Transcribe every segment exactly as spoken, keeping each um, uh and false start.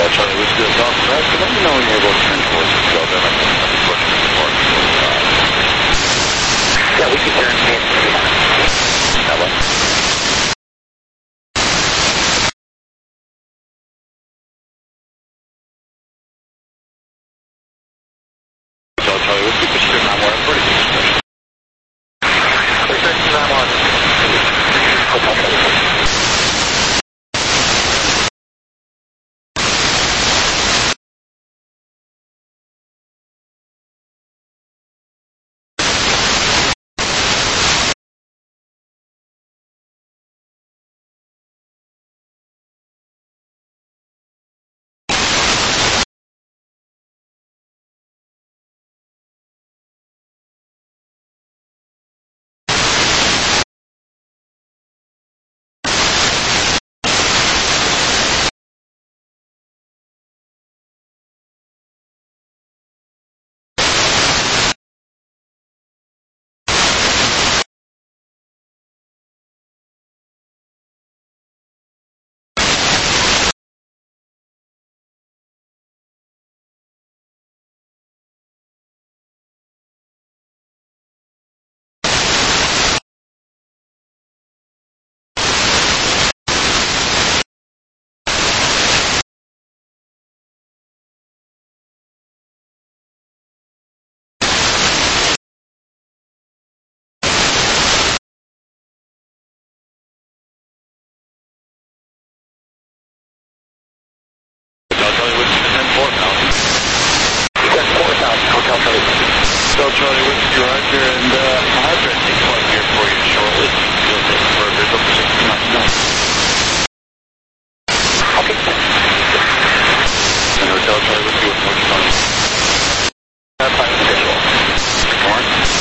Charlie Whiskey is off track, but let me know when you're able to turn towards the field. Then I can have the question in the park. Yeah, we can turn in. That way. Charlie Whiskey, Pacific nine one, pretty good discussion. Pacific nine one. Hotel Charlie. Hotel Charlie Whiskey, Roger, and uh, I'll have that deploy here for you shortly. You'll take the burgers up to sixty-nine. No. Okay. And Hotel Charlie Whiskey with forty-five. That's fine. Visual. Come on.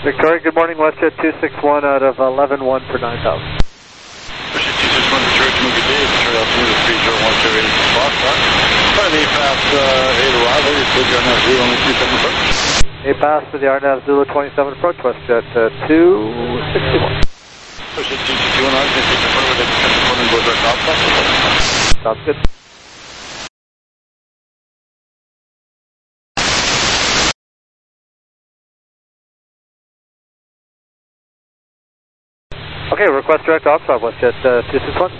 Victoria, good morning, WestJet two six one out of eleven one for nine thousand. WestJet two six one, Detroit, good day, Detroit Altimeter three zero one zero eight Foxtrot. Flying A PAS uh, eight arrival, you're still going to zero only two seven approach. A PAS for the R N A V Zulu twenty-seven approach, WestJet uh, two sixty-one. WestJet two sixty-one, I'm going to take the front with the front and go direct outside. Sounds good. Okay, request direct off-stop, WestJet uh, two six one.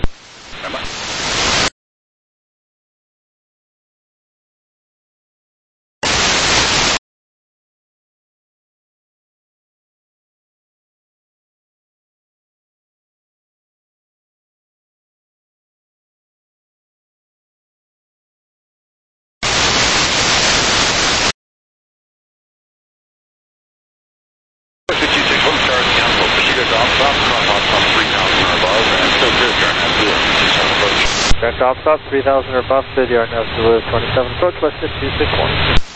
WestJet two six one, start cancel, push you guys off stop, drop off from three thousand or above, and still good, R N A V Zulu two seven approach. Direct off-stop, three thousand or above, for the R N A V Zulu twenty-seven approach, WestJet two six one.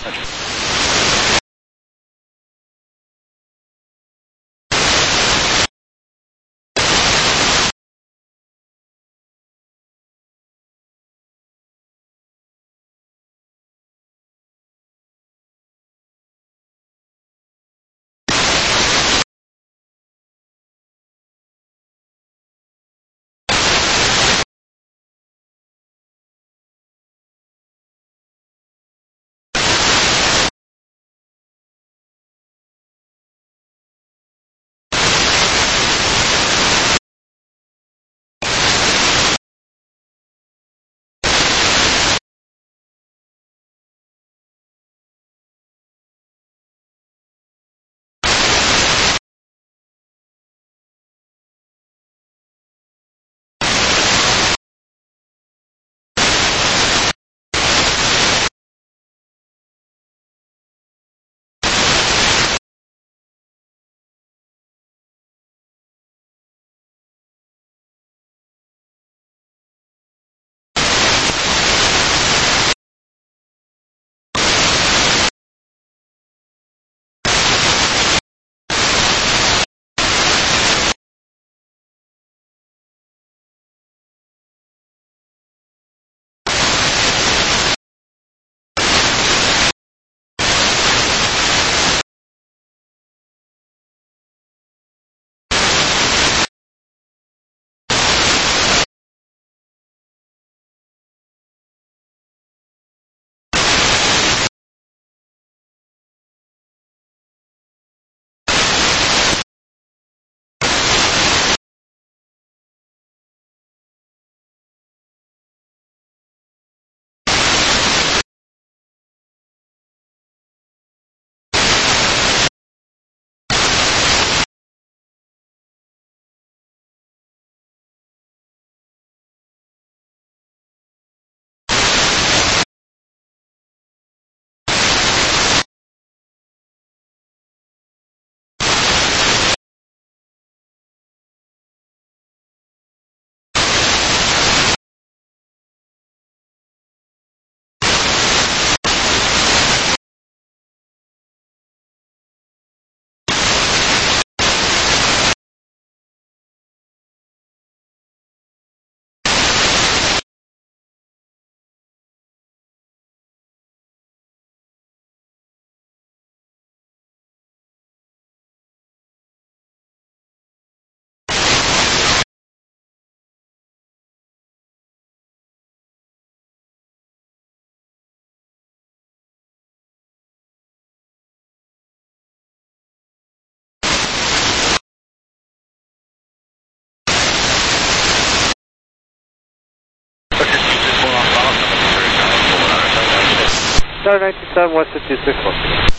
Star ninety-seven, WestJet two six one.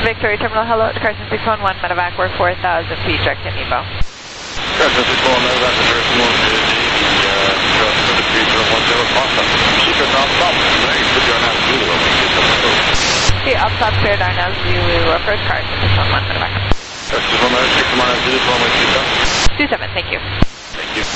Victory Terminal, hello, it's Carson six one one, medevac, we're four thousand feet, direct to Nebo. Carson six one one, medevac, direction one to the trail two seven three zero one zero, Fossa. Secret non-stop, very good, you're not Zulu, only two seven approach. Okay, up top, cleared, Arnaz Zulu, approach Carson six one one, medevac. Carson six one one, six one one, Zulu, runway two seven. two seven, thank you. Thank you.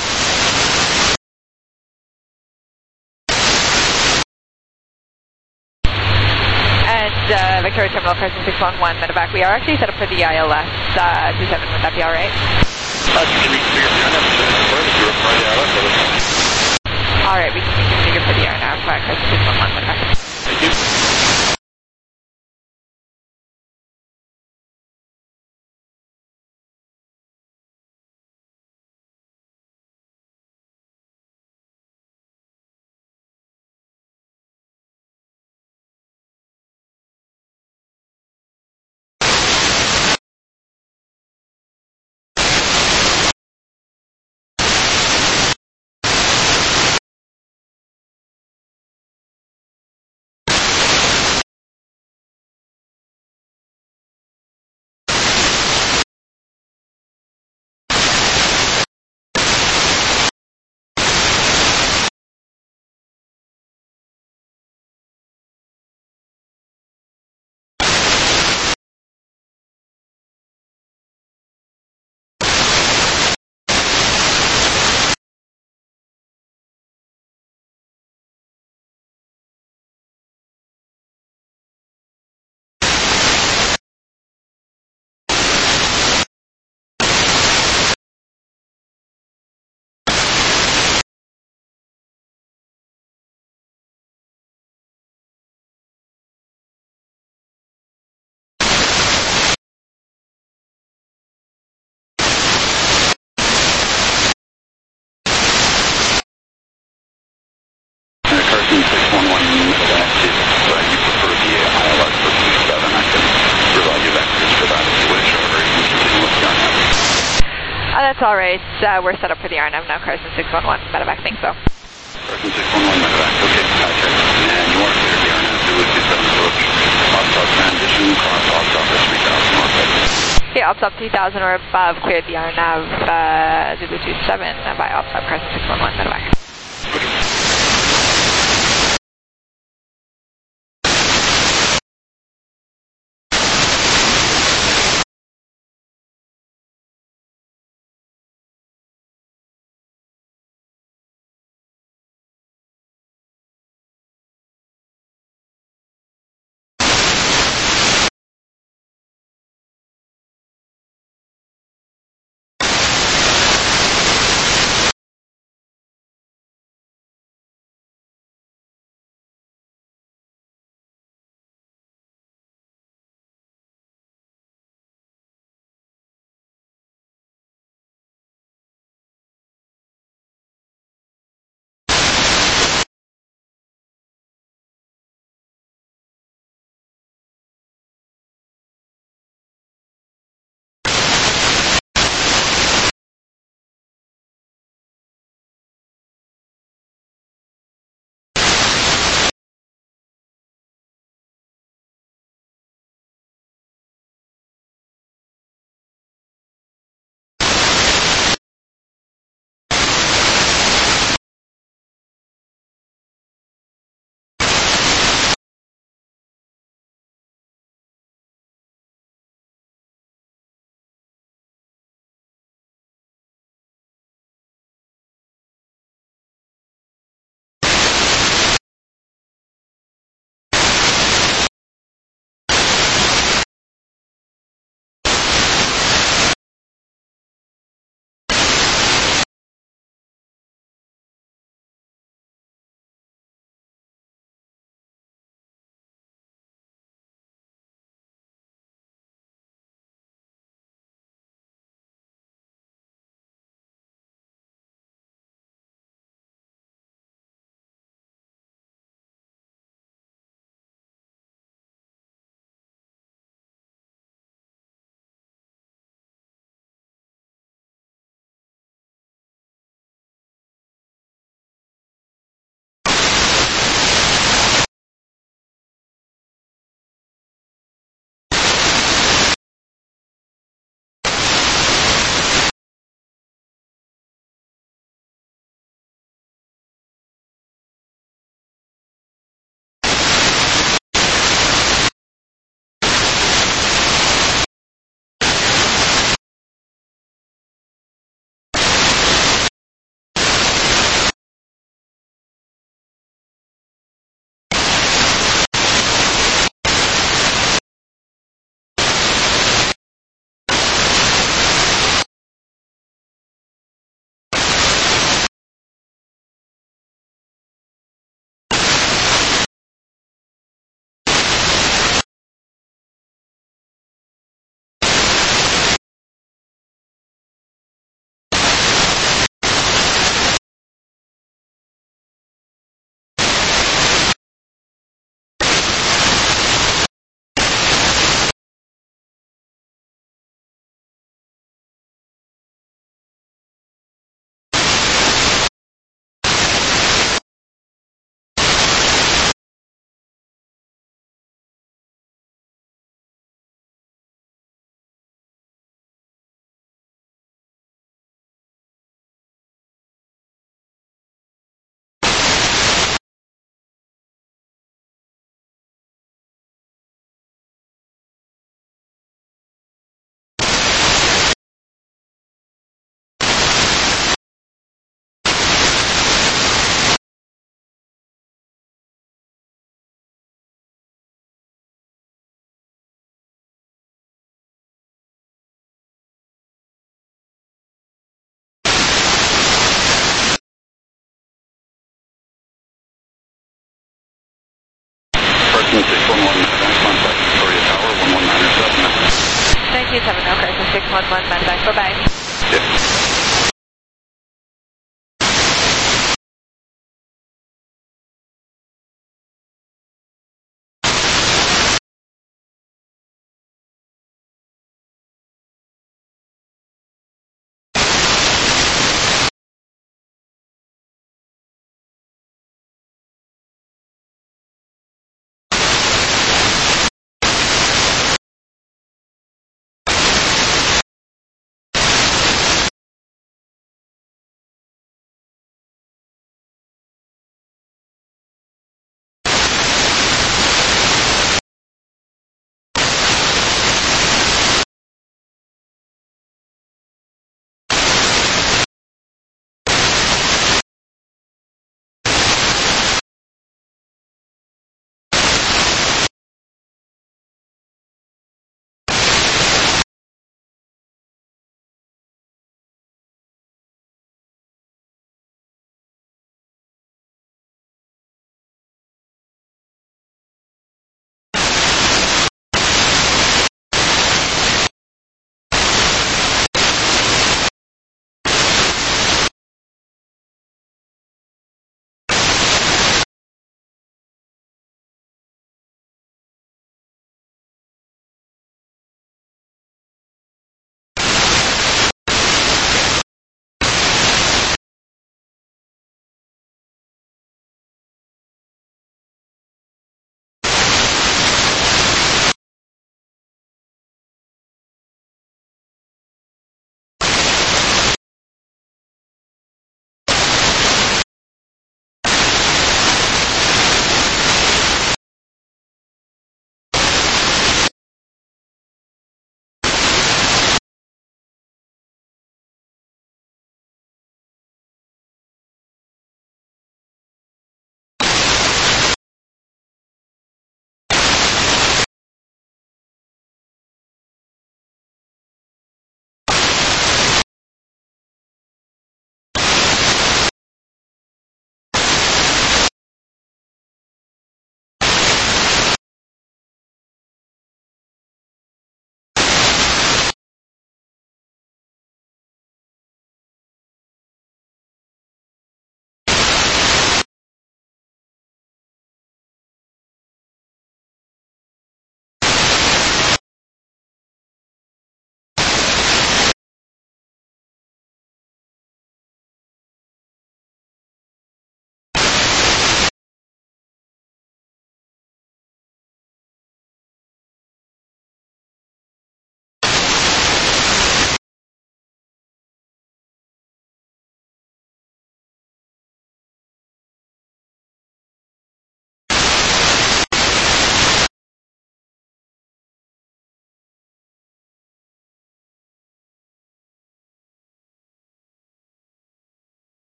And uh, Victoria Terminal, Carson six one one, medevac. We are actually set up for the I L S uh, two seven. Would that be alright? Uh, can you reconfigure the R N A V to confirm if you require the I L S? Alright, we can reconfigure for the R N A V, uh, Carson six one one, medevac. Thank you. Carson six one one, medevac, if uh, you prefer the I L S for two seven, I can provide you vectors for that if you wish, or you can continue with the R N A V. Uh, that's alright. Uh, we're set up for the R N A V now, Carson six one one, medevac. Thanks, though. Carson six one one, medevac. Okay, gotcha. And you are clear the R N A V Zulu two seven approach. Ops-top transition, cross ops-top at three thousand northwest. Okay, ops up three thousand or above, cleared the R N A V uh, Zulu two seven by ops up Carson six one one, medevac. Okay.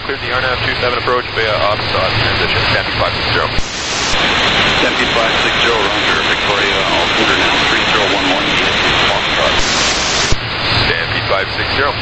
cleared the R N A V two seven approach via ops uh, transition, Stampede five six zero. Stampede five six zero, Roger, Victoria, altimeter now three zero one one, unit to Foxtrot. Stampede five six zero.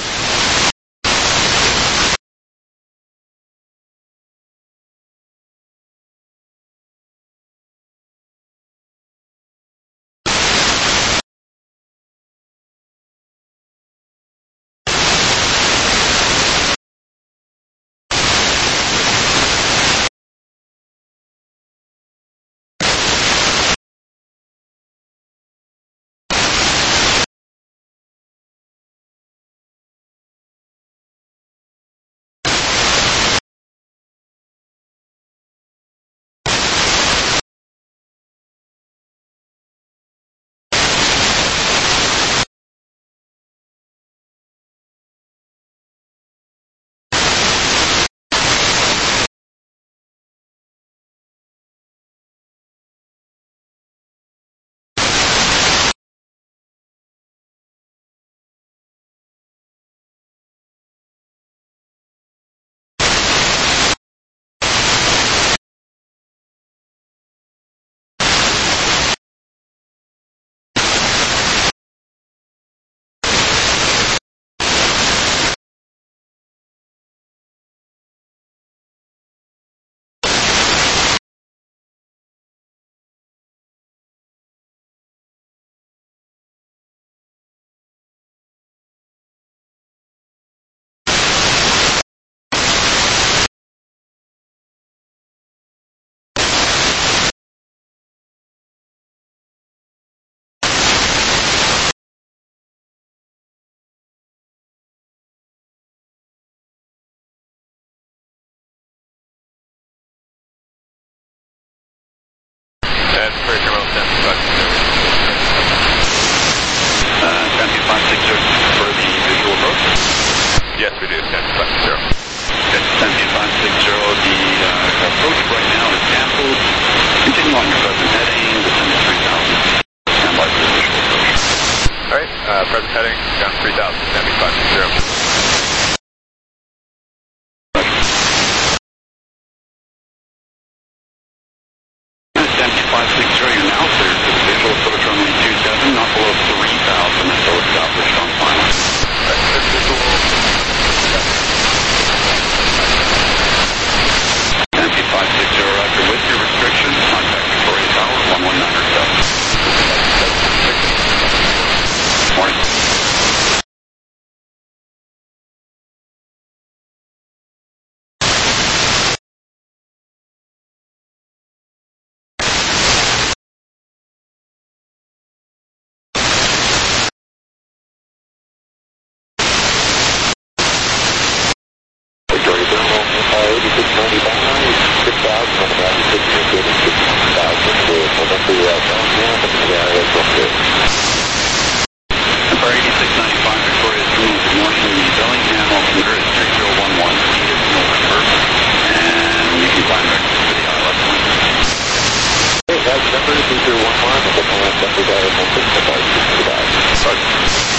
And for terminal Stampede five six zero. Uh, Stampede five six zero, for the visual approach? Yes, we do, Stampede five six zero. Okay, Stampede five six zero, the uh, approach right now is canceled. Continue on your present heading, descend to three thousand. Stand by for the visual approach. Alright, uh, present heading, down three thousand, Stampede five six zero. Stampede five six zero, you're now cleared for the visual approach runway two seven, not below three thousand until established on final. Alright, visual. Stampede five six zero, Roger, with your restrictions, contact Victoria Tower, one one nine seven. Morning. Victoria Terminal, eighty-six ninety-five, six thousand on the ground, six thousand, we'll make the uh, sound now, but the area is up there. For eighty-six ninety-five, Victoria Terminal, good morning. The Bellingham altimeter is three zero one one, eight of November, and you can climb back to the I L S point. Hey, that's number three zero one one, and the command center guy is on six five six five. Sorry.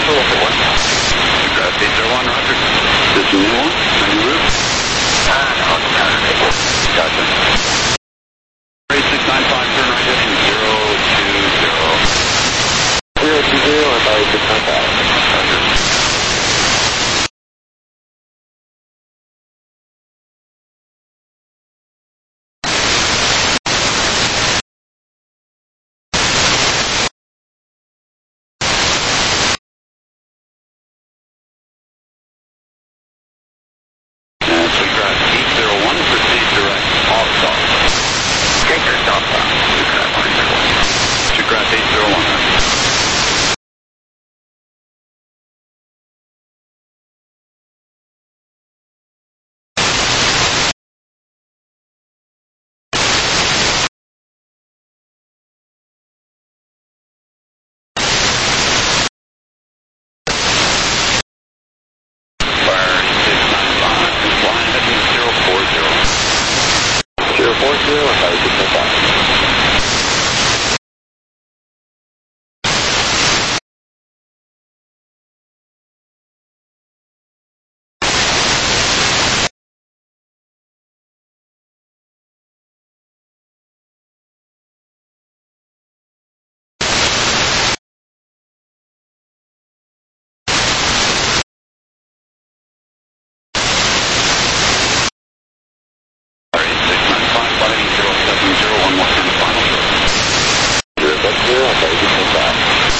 Central, one one. Grass eight zero one, roger. This is a new one? A new route? Ah, no, it's not a big one. Gotcha. eight six nine five, turn right heading zero two zero. zero two zero and by six nine five. Roger. And Sweetgrass eight zero one, proceed direct off stop. Taker, stop, stop. Sweetgrass eight zero one. Sweetgrass eight zero one, roger. Fire six nine five, flying heading zero four zero. zero four zero and by six nine five. Fire eight six nine five, flying zero seven zero one one, and final short. zero seven zero and by six nine five.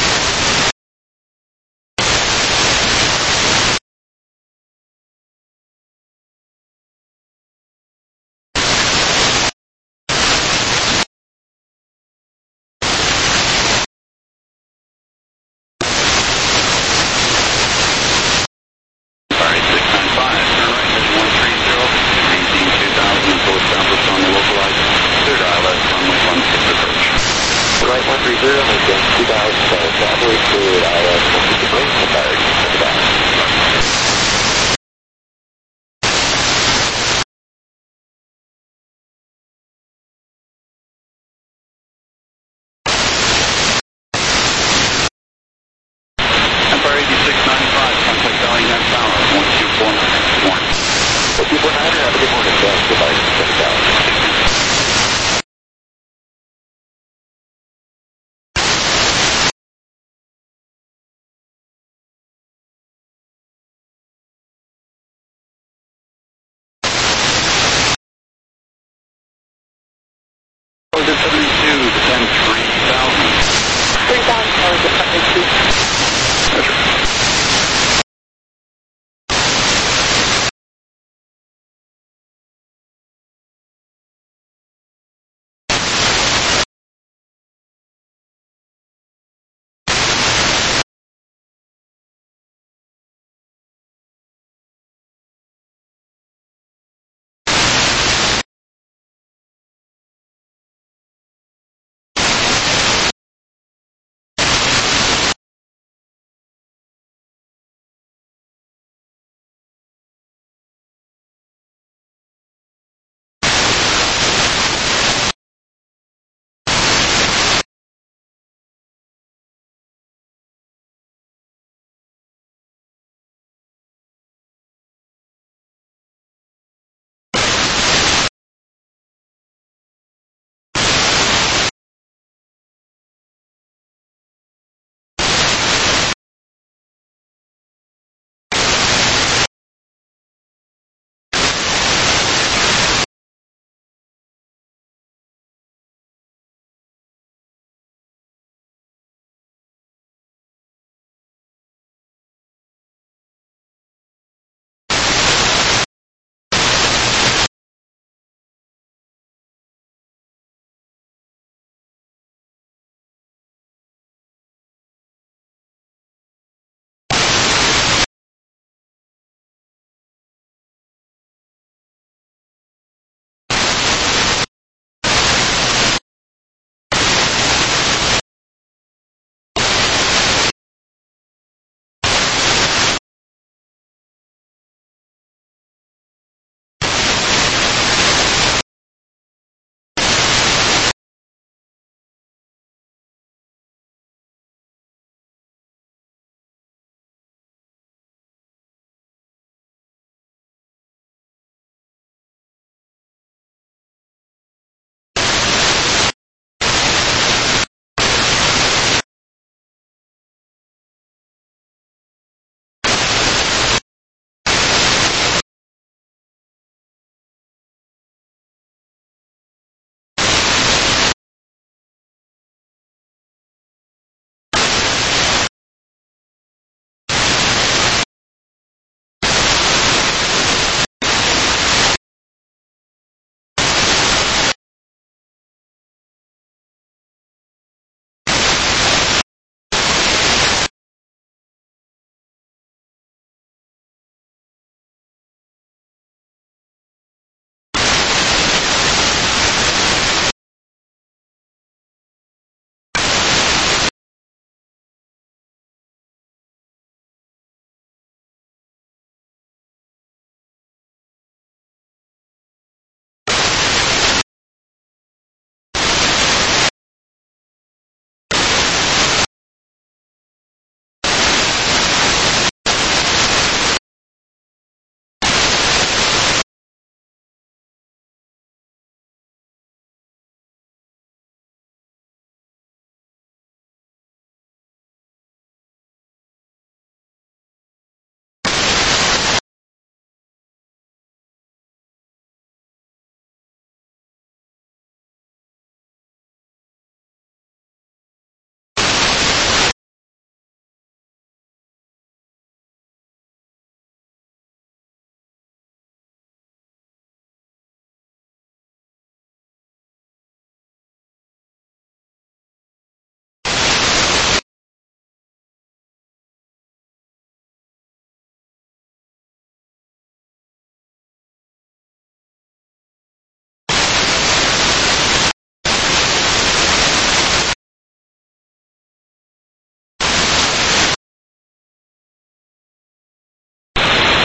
Fire eight six nine five, turn right heading one three zero, maintain two thousand until established on the localized clear I L S runway one six approach. Right one three zero, maintain two thousand, by established, cleared I L S one six approach, and fire six nine five. Empire eighty-six ninety-five, contact Valley Next Tower, one two four nine. Warning. one two four nine, have a good morning, thanks, goodbye, seven thousand. seventy-two, descend three thousand. three thousand,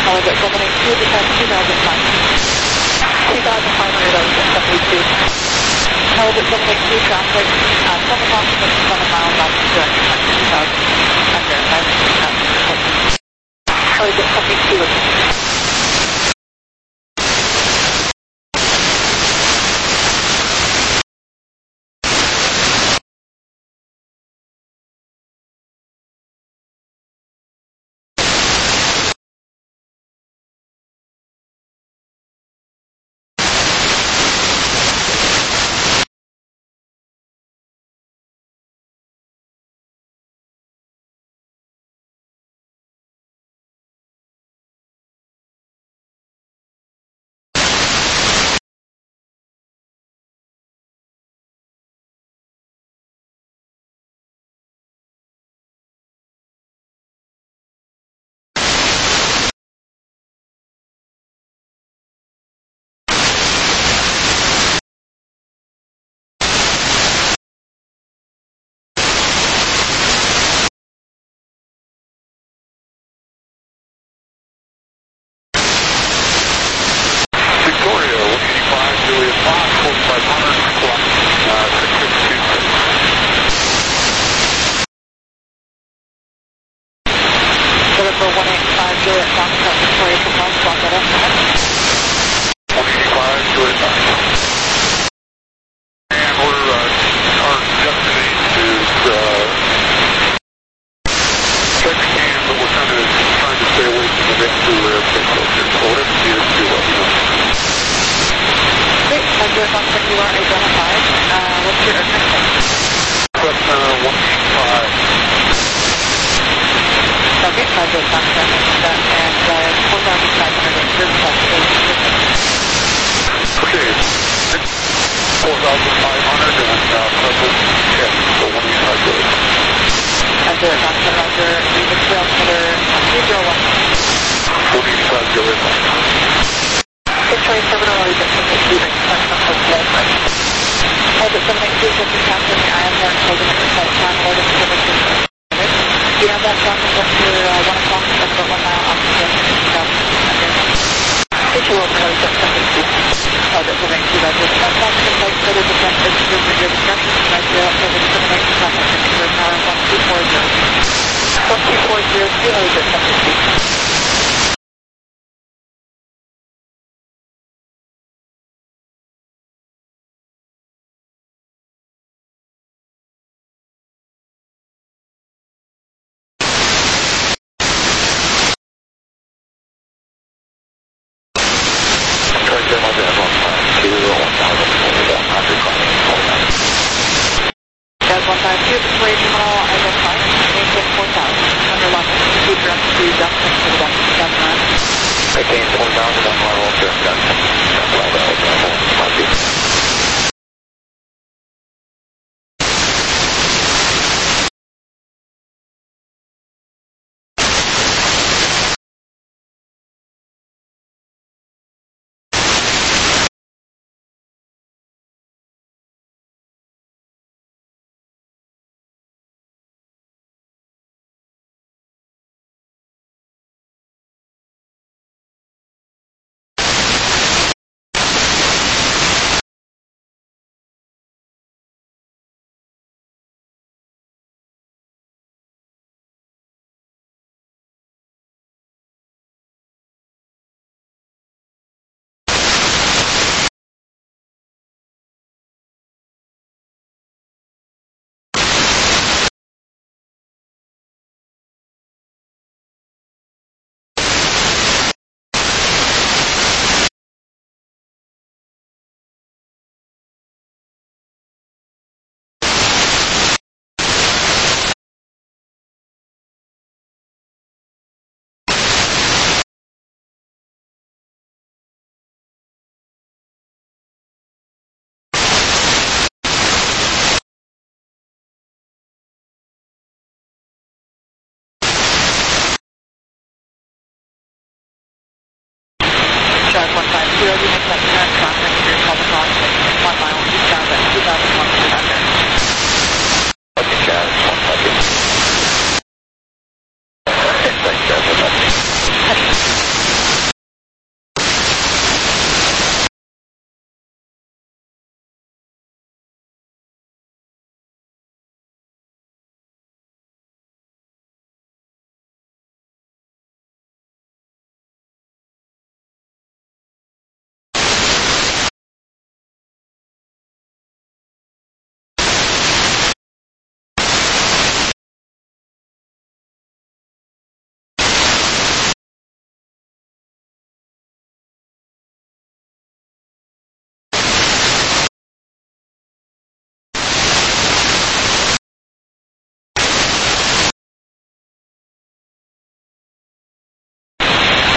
Howard at seven eight two, descend two thousand five. two thousand five hundred over seventy-two. Howard at seven eight two, traffic, uh, seven miles to seven miles out to direction two thousand under five hundred. Howard at seven eight two. Zero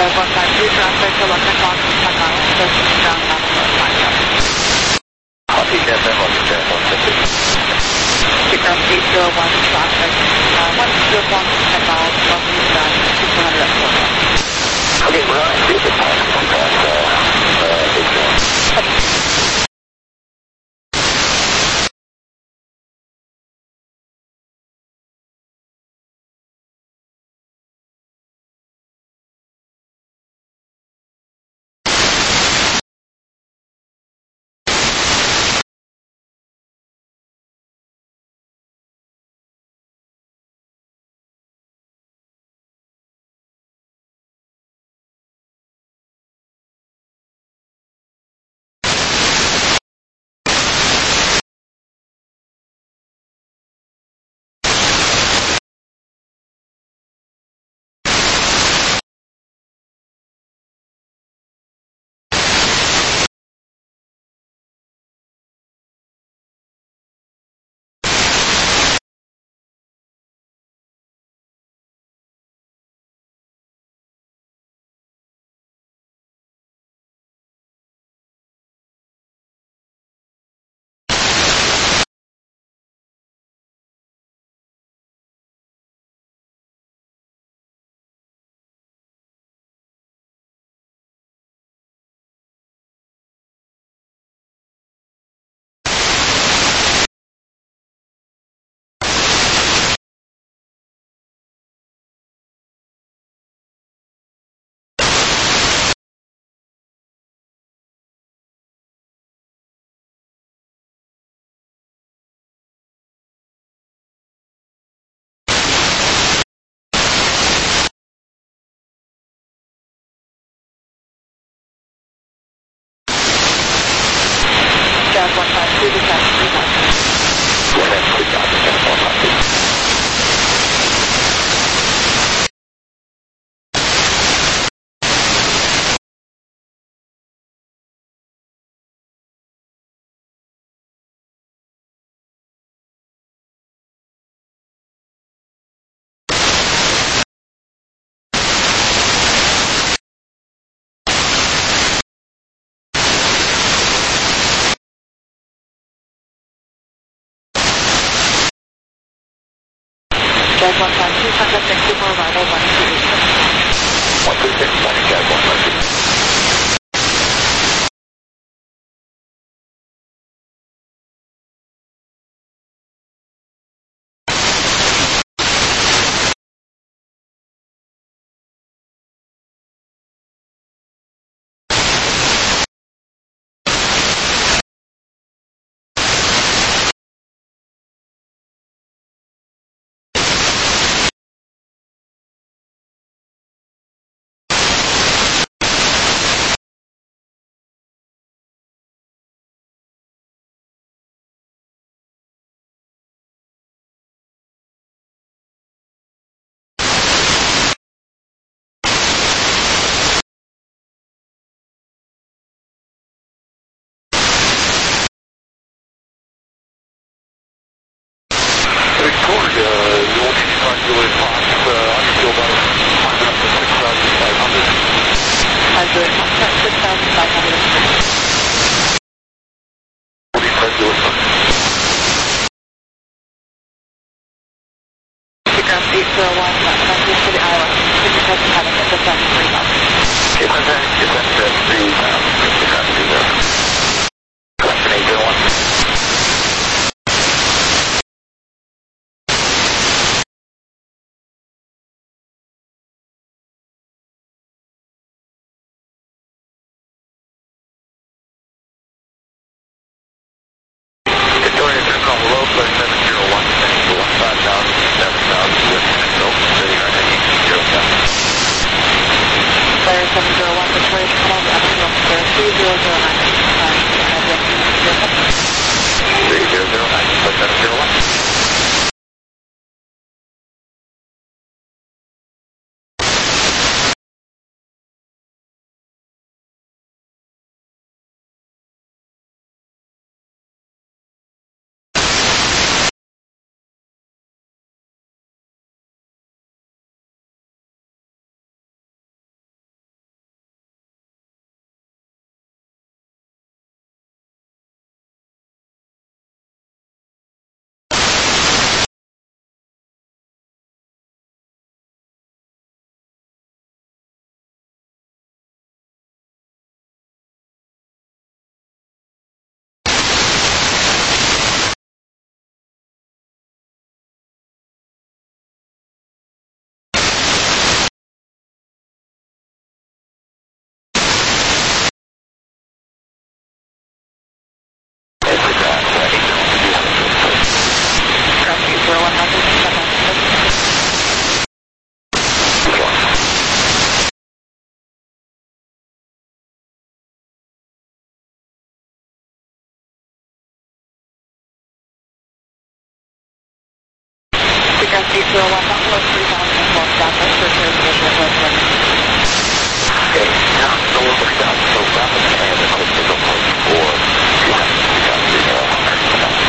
Jazz one five two, traffic, eleven o'clock, ten miles, approaching ground level of five seven. Copy, Jazz one, Jazz one fifty. Ground eight zero one, traffic, uh, one two o'clock, ten miles, approaching ground two hundred at four. Okay, we're on to the time contact, uh, uh, eight zero. Jazz one five two, detach three miles. Yeah, that's good job, Jazz one five two. Jazz one five two, contact Vancouver, arrival one two eight six. one two six, landing Jazz one five two. Victoria, you'll need to calculate Fox, uh, on your field level, climbing up to six thousand five hundred. Azure, contact six thousand five hundred. What do you try to do with them? Ground eight zero one, Vancouver City, Iowa. City present having a detach three miles. Get that, get that, that three, um, get that three there. Question eight zero one. Aircraft eight zero one, not below three thousand and one, downwind for transition at West London. Okay, now below three thousand, so rapid command and host signal point for left three thousand, uh, American South.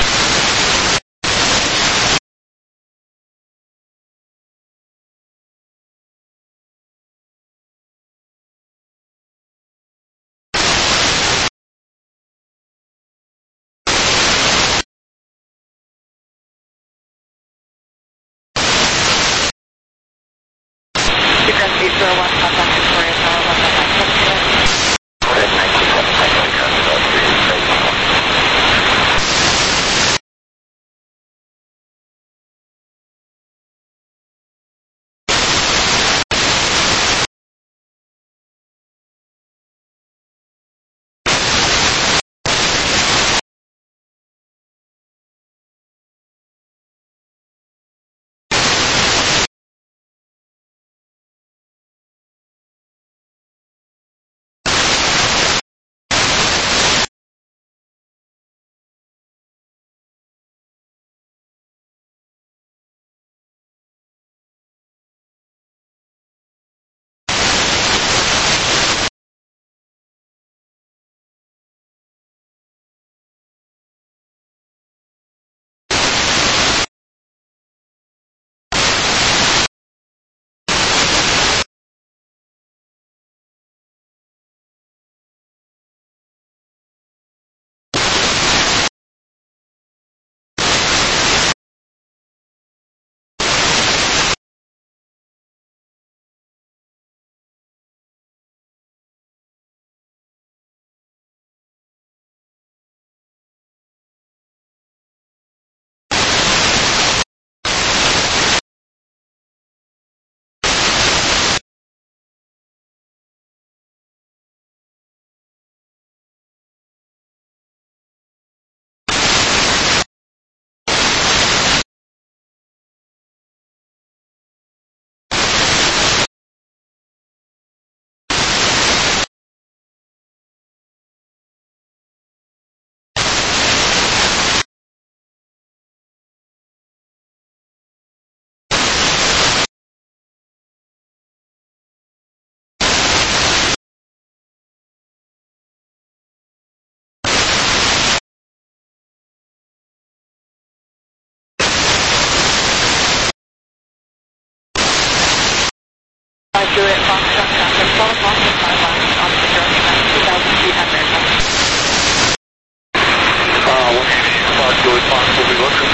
Aircraft eight zero one, contact Victoria Tower, one nine nine seven zero. Red nineteen seven nine nine, transfer three eight one one. Juliet Foxtrot traffic, twelve o'clock and five miles on the direction at two thousand feet at America. Uh, one eighty, uh, Juliet Fox will be looking.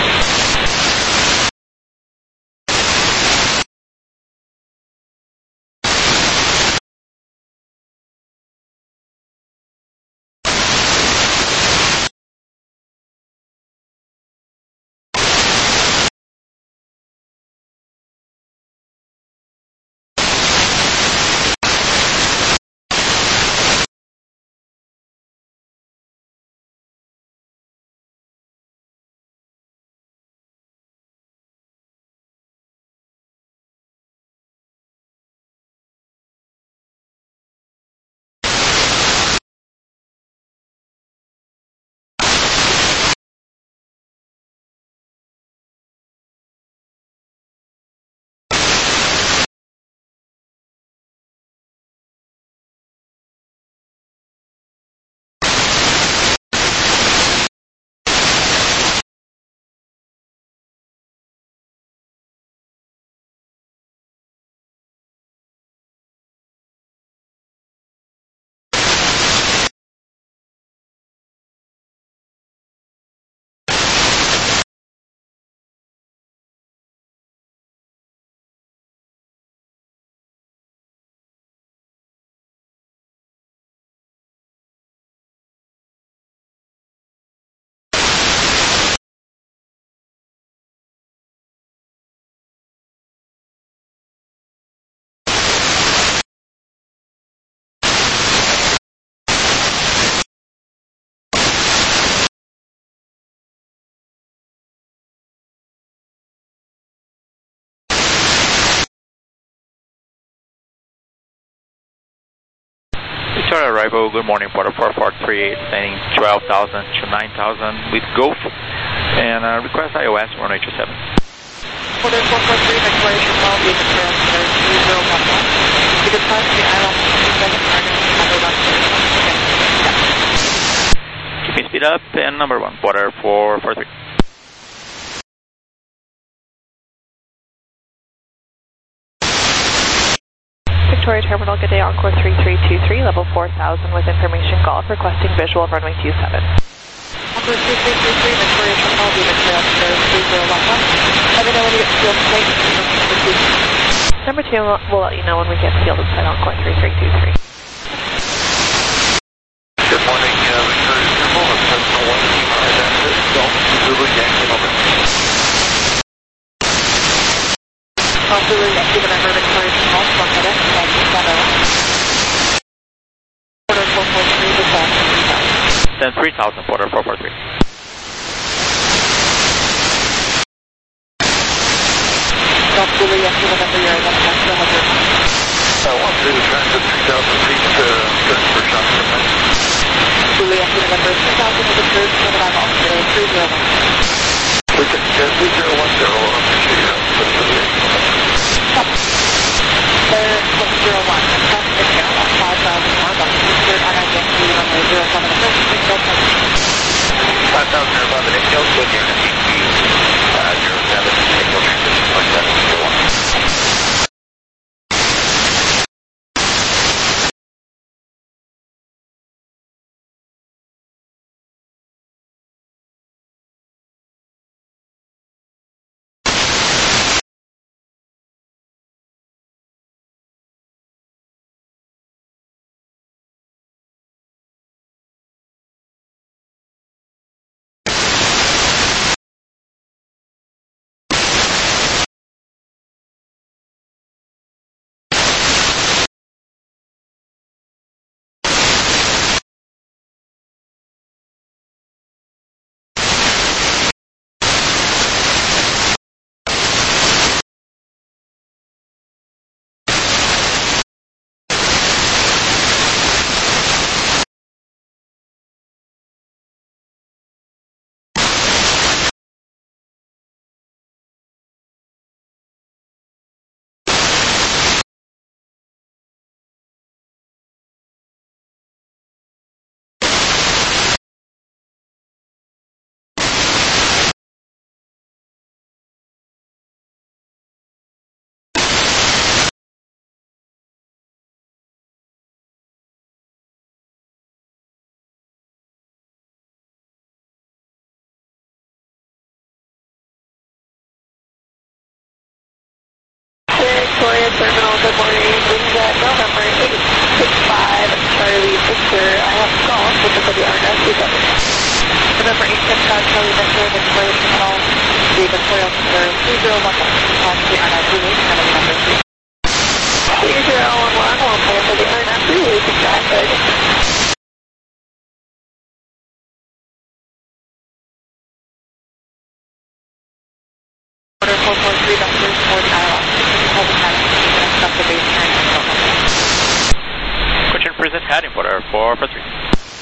Victoria arrival, good morning, Porter four four three eight, sending twelve thousand to nine thousand with Gulf, and uh, request I O S one eight two seven. Order four four three, Victoria Terminal, via the transmitter three zero one one. You can find the I L S two seven target number one three. Keep me speed up and number one, quarter four four three. Victoria Terminal, good day, Encore three three two three, level four thousand with information golf, requesting visual of runway two seven. Encore three three two three, Victoria Terminal, via the transmitter three zero one one. Let me know when you get to field state. Number two, we'll let you know when we get field inside Encore three three two three. Good morning, uh, Victoria Terminal, Cessna one, Delta Zulu Yankee, over. Delta Zulu Yankee, November, Victoria Terminal, one minute, thank you, seven. Order four four three, the three thousand. Then three thousand, quarter four four three. Delta Zulu Yankee, November, you're in the Cessna one hundred. I want to transit three thousand feet to good for shot command. Zulu Yankee, November, three thousand is approved, seven I'm off today, three zero one. We can get three zero one zero, appreciate your help. There, seven zero one, traffic channel, five thousand more, but Eastern on our Yankee, runway zero seven, approach, five thousand or above, and it goes with your N T P, uh, zero seven, signal transition point seven zero one. Victoria Terminal, good morning. This is uh, November eight six five, Charlie Victor. I have golf with the W R N S two seven. November eight six five, Charlie Victor, Victoria Terminal, the Victoria Terminal three zero one one. On the R N S two eight, coming number three. three zero one one, we'll pay for the R N S two eight, traffic. Order four four three, vectors for the I L S. Hold the time, stop the base turn. Question present heading, quarter four four three.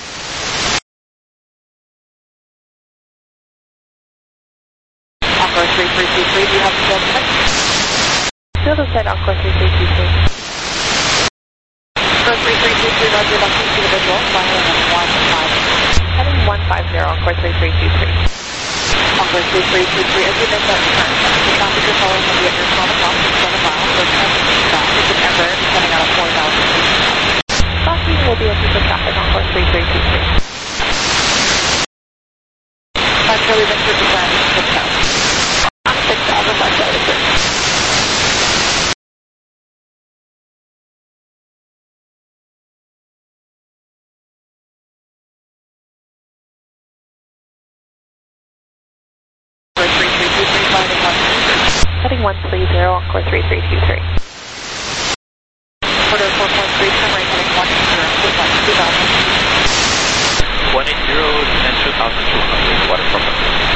Encore three three two three, do you have the field set? Field is set, Encore three three two three. Encore three three two three, roger, lucky to the visual, flying in one five. Heading one five zero, Encore three three two three. Encore three three two three, as you missed that turn, the traffic you're following will be at your twelve o'clock, seven miles, so transit traffic is ever coming out of four thousand feet. Stopping will be a piece of traffic, Encore three three two three. five Charlie Victor, descend, six thousand. six thousand, five Charlie Victor. Heading one three zero, Encore three three two three. Order four four three, turn right heading one zero, two thousand. one eight zero and two thousand two hundred, quarter four four three.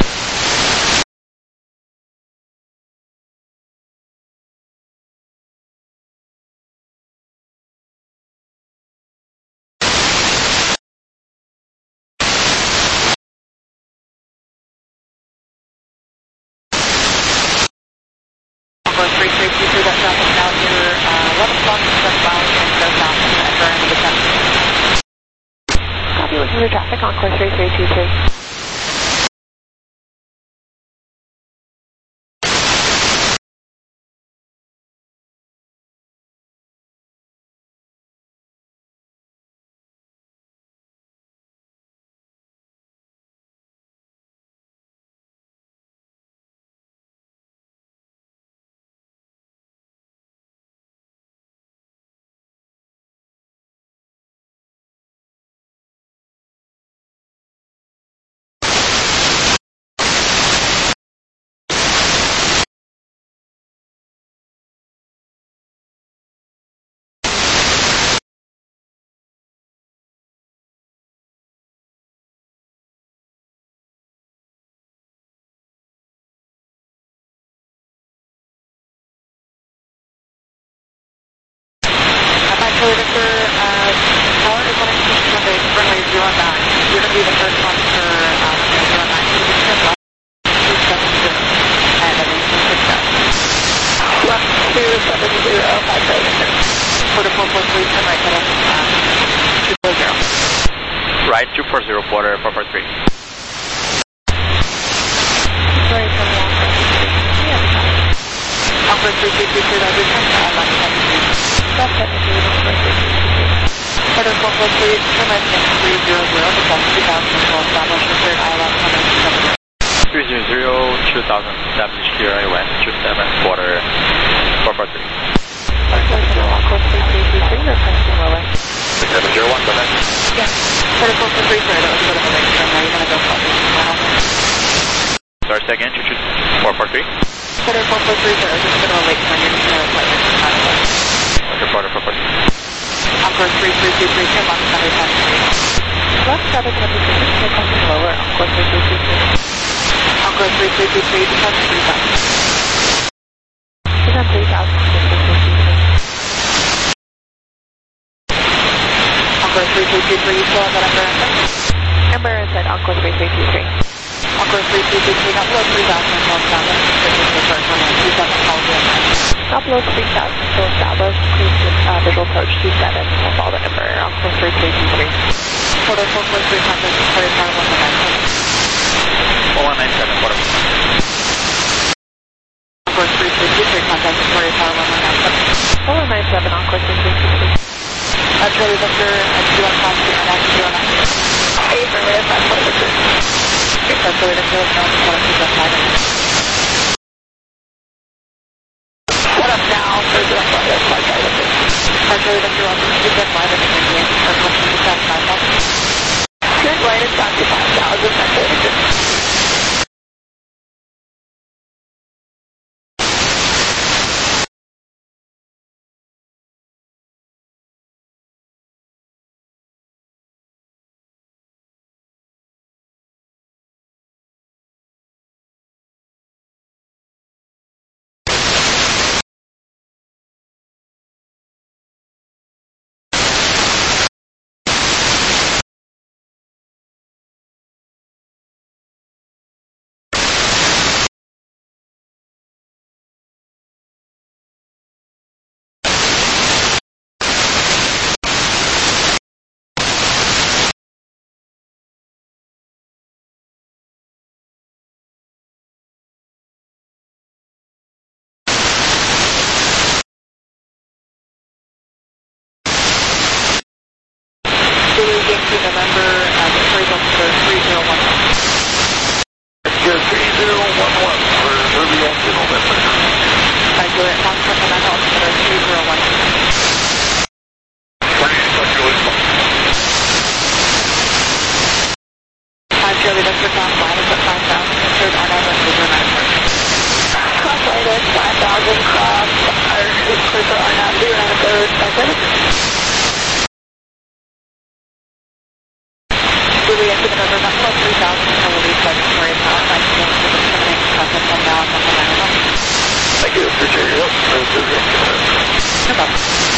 Encore three three two three, that traffic now near uh, eleven o'clock and seven miles and go south from the upper end of the town. Copy, looking for traffic, Encore three three two three. Charlie Victor, uh, tower is one eighteen runway, runway zero nine. You're going to be the first one for uh, zero nine. So you turn left two seven zero and then you six down. Left two seven zero, five Charlie Victor. Quarter four four three, turn right middle, uh, two four zero. Right, two four zero, quarter four four three. Sorry, turn wrong. Yeah, Encore three three two three, that return, uh, left seven three. Left seven three, Encore three three two three. Quarter four four three, turn right six three zero zero, become two thousand twelve, establish repaired I L S one nine two seven zero. three zero zero, two thousand, established here, I west, two seven, quarter four four three. Encore three three two three, requesting lower. six seven zero one, go ahead. Yeah, quarter four four three, sorry, that was a bit of a late turn there, you're going to go forward. Sorry, say again, two two four four three. Quarter four four three, sorry, that was a bit of a late turn, you're just going to flight right to the Okay, quarter four four three. Encore three three two three, turn left seven ten three. Left seven ten three, requesting lower, Encore three three two three. Encore three three two three, become three thousand. Become three thousand, three three two three. Encore three three two three, you still have that Embraer inside? Embraer inside, Encore three three two three. Encore three three two three, not below three thousand, still established. two seven, follow the Embraer. Not below three thousand, still established. Please uh, visual approach two seven, we'll follow the Embraer, Encore three three two three. Quarter four four three, contact quarter five one one nine seven. one one nine seven, quarter four. Encore three three two three, contact quarter five one one nine seven. one one nine seven, Encore three three two three. Uh, Charlie Victor, uh, two one five two, and after zero nine. Eight, affirmative, five Charlie Victor. Okay, so Charlie Victor, let's know what two seven five. What up now for zero five, that's five Charlie Victor. Uh, Charlie Victor, welcome to two seven five, and India, or welcome to two seven five thousand. Good line is down to five thousand, that's Charlie Victor. November, uh, sorry, for three zero one one. Yes, three zero one one, for early exit November. I do it, one second, I know, for three zero one one. Pretty much Five Charlie Victor, cross line is at five thousand, third R nine, and zero nine. Cross line is five thousand, cross, or clear for R nine, zero nine, third, five seven. Really into the number, not below three thousand, I will leave by Victoria Power, and I can go to the discriminating process from now on, one one nine one. Thank you, appreciate your help. No problem.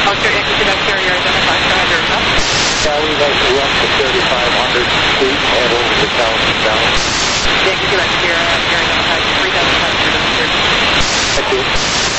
Oscar, Yankee Quebec carrier identified, go ahead, Arizona. Yeah, we'd like to run to thirty-five hundred feet, head over to Towson Down. Yankee Quebec Sierra, you're identified, three thousand five hundred over here. Thank you.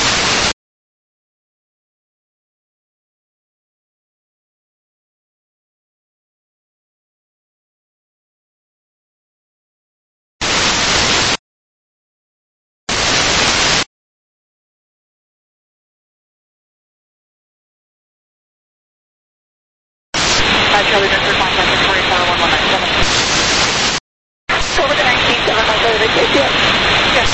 Uh, Charlie Denver, contact Victoria four one one nine seven. Over to nineteen seven, I'll go to the K T M. Yes.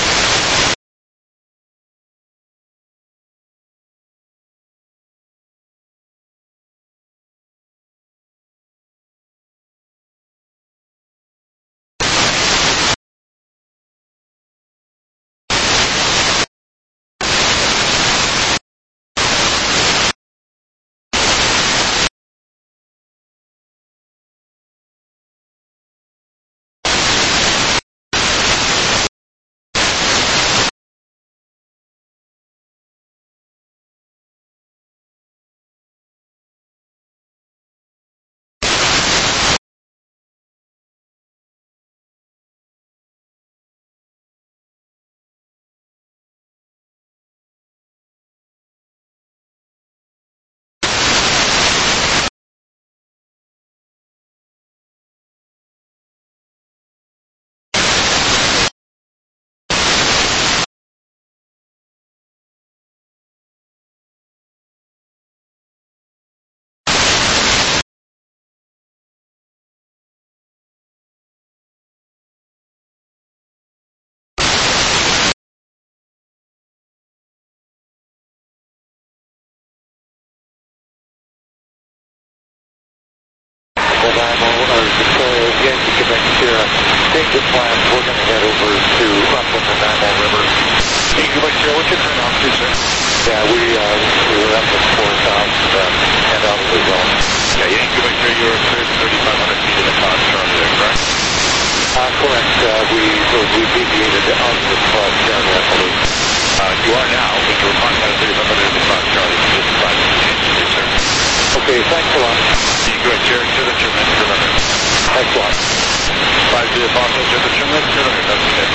Yankee Quebec Sierra, take the plan. We're going to head over to up on the Nanaimo River. Yankee Quebec Sierra, what's your current altitude, sir? Yeah, we, uh, we were up at four thousand, uh, head out of the zone. Yeah, Yankee Quebec Sierra, you were cleared to thirty-five hundred feet in the cloud, Charlie, there, correct? Uh, correct. Uh, we, we deviated out of the cloud, Charlie, I believe. Uh, you are now, but you were flying out of thirty-five hundred in the cloud, Charlie. You just decided to change to me, sir. Okay, thanks a lot. Yankee Quebec Sierra, clear the trim limit, remember. Thanks a lot. five zero Foxtrot, clear the trim limit, remember, that's okay.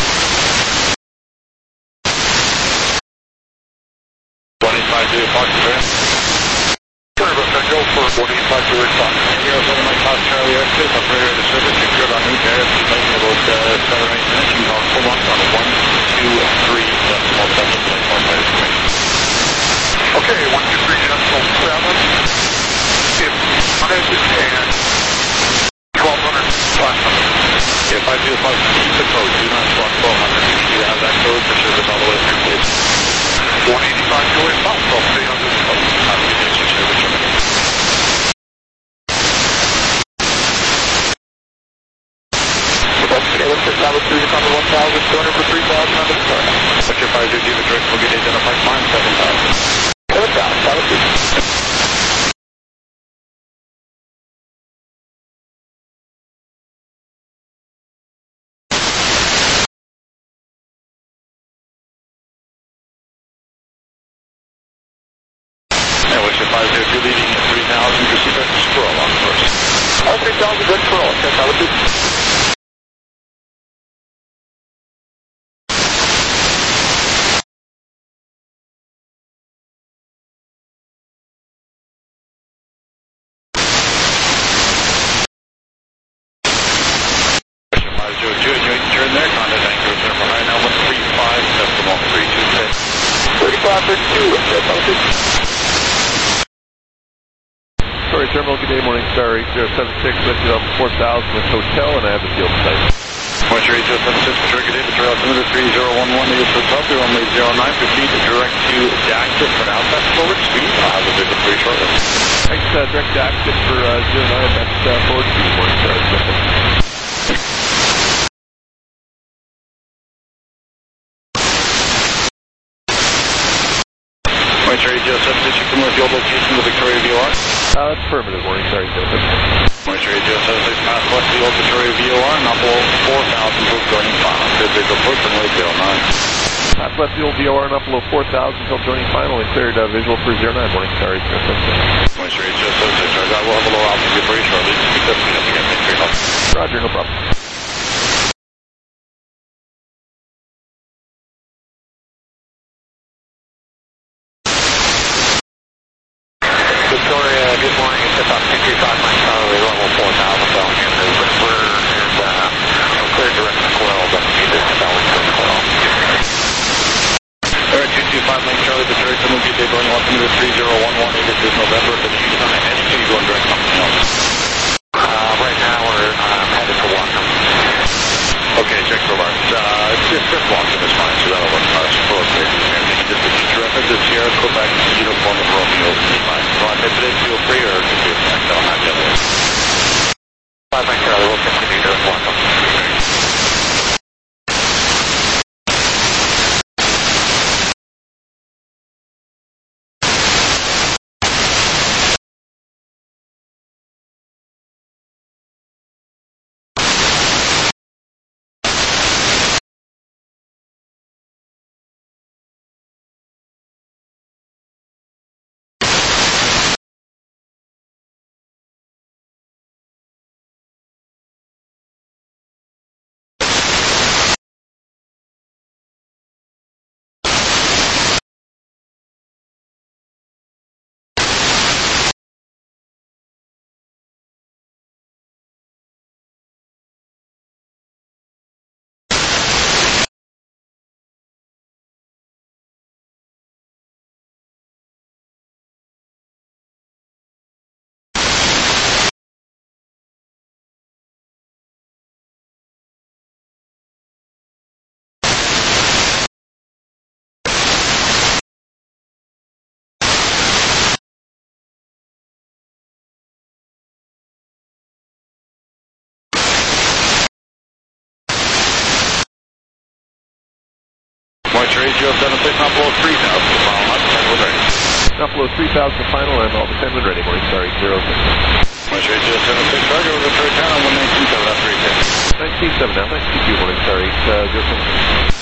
one eight five zero Foxtrot. Turbo, go for one eight five zero Fox. Zero seven Mike Fox Charlie Exit, operator of the service, you're cleared on route there. It's taking about uh, seven or eight minutes. You can call full launch on one two three decimal seven point one flight information. Okay, one two three decimal seven. If hundred and twelve hundred five hundred. Yeah, five zero five, keep the code. Do not squawk twelve hundred. You need to have that code for service all the way through, please. one eighty-five go in south, twelve three hundred. Have a good day, sir. Service terminated. Okay, let's just have a three hundred one thousand two hundred for three thousand on the start. What's your five zero G, the direct will get identified climb seven thousand. seven thousand, that was good. And what's your five zero two leading at three thousand, proceed back to squirrel on first. Oh, three thousand, good for all. Okay, that was good. five zero two, you can turn there, contact anchor thermal high now, one three five, decimal three two six. thirty-five thirty-two, okay, that was good. Sorry, Terminal, good day, morning star eight zero seven six, lifted up four thousand with hotel, and I have the field site. Moisture eight zero seven six, Patrick, good day, the trail altimeter three zero one one, is for top, runway zero nine, proceed direct to Daxit for now, that's forward speed, I'll have a visit for you shortly. Thanks, uh, direct exit for uh, zero nine, that's uh, forward speed, morning star. Moisture eight zero seven six, you can move your location to Victoria V O R. Uh, affirmative, morning star. Moisture eight zero seven six, pass west the old Victoria V O R, Number four thousand, book going final. Good visual approach, runway zero nine. Pass left fuel V O R and up below four thousand until joining final and cleared uh, visual for zero nine. Morning Star eight zero seven six. Moisture eight zero seven six, Roger. I will have a low altitude for you shortly. Just keep that speed up again. Thanks for your help. Roger, no problem. Victoria, good morning. It's about two three five Mike Charlie, level four thousand down here in November, and uh, I'm cleared to rest the coil, but I need to have that one for the coil. Alright, two two five Mike Charlie, Victoria, come and get day going altimeter three zero one one. This is November, the Chiefs on the edge. Are you going direct something else? Uh, right now we're um, headed to Washington. Okay, check for alarms. Uh, just, just Washington is fine, so that'll work. Uh, so full of clearance and everything. Just to future reference, it's Sierra Quebec Uniform of Romeo fifty-five. So I miss it, feel free, or just be fine. I'll have the other one. five Mike Charlie, we'll continue to Washington. Moisture eight zero seven six, not below three thousand. Final up, ten with ready. Not below three thousand final and all the ten when ready. Morning Star eight zero six. Moisture eight zero seven six, Roger, over Victoria Town on one nineteen seven, that's three ten. nineteen seven now. Nice to meet you. Morning Star eight zero seven six.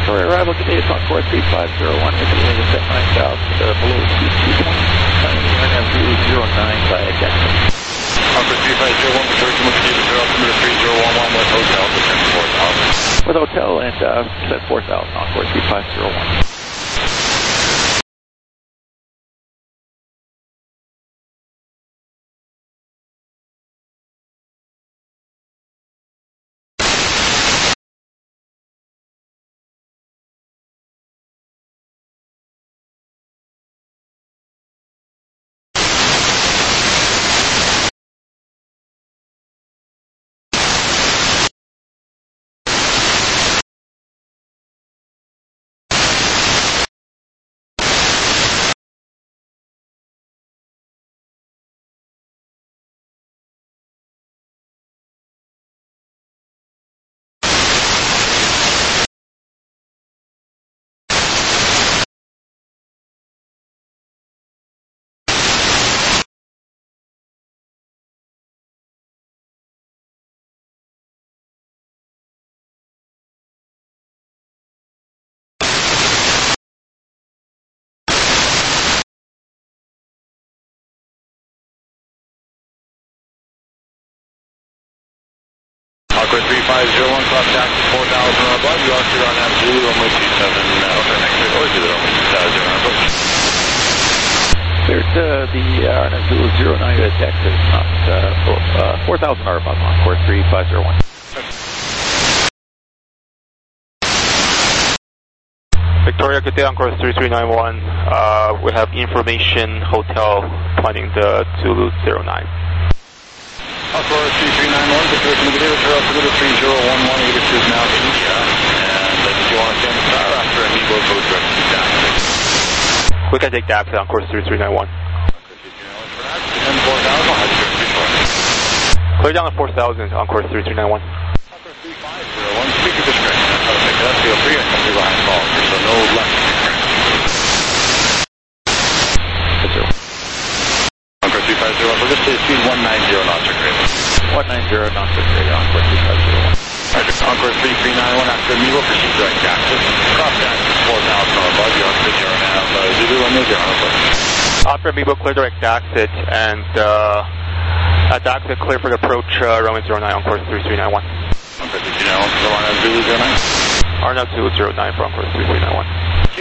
Victoria arrival, good day, talk four three five zero one, with the latest at nine thousand, uh, below Q two twenty, climbing the R N A V zero zero nine by Jackson. Concord three five zero one, Victoria, come with the zero, altimeter three zero one one with hotel, descend four thousand. With hotel and uh, set four thousand, Encore three five zero one. Concord three five zero one, cross taxi four thousand or above, you are clear on that Zulu, runway two seven, uh, over next week, or is it runway two thousand on approach? Cleared uh, the R N A V Zulu zero nine at Texas, not uh, uh, four thousand or above, Encore three five zero one. Victoria, good day, Encore three three nine one. Uh, we have information hotel planning the Zulu zero nine. Encore three three nine one, Victoria, come with the zero, altimeter three zero one one, Avis is now India, and uh, did you want to stay on the star after a Amigo code direct to taxi? We can take that on course three three nine one. Descend four thousand, I'll have to before. Clear down to four thousand on course three three nine one. Concord three five zero one, speaker discretion, that's how to pick it up, feel free, and company behind call, so no left. Yes, sir. Concord three five zero one, we're just to speed one nine zero knots are great. one nine zero knots are great on course three five zero one. Roger, Concord three three nine one, after Amigo, proceed direct access, cross access four thousand or above, you're on the zero now, uh, Zulu, runway zero on approach. After Amigo, clear direct exit, and uh, at the exit, clear for the approach, uh, runway zero nine on course three three nine one. Concord three three nine one, still on that Zulu zero nine? R N A V Zulu zero nine for on course three three nine one. Thank you.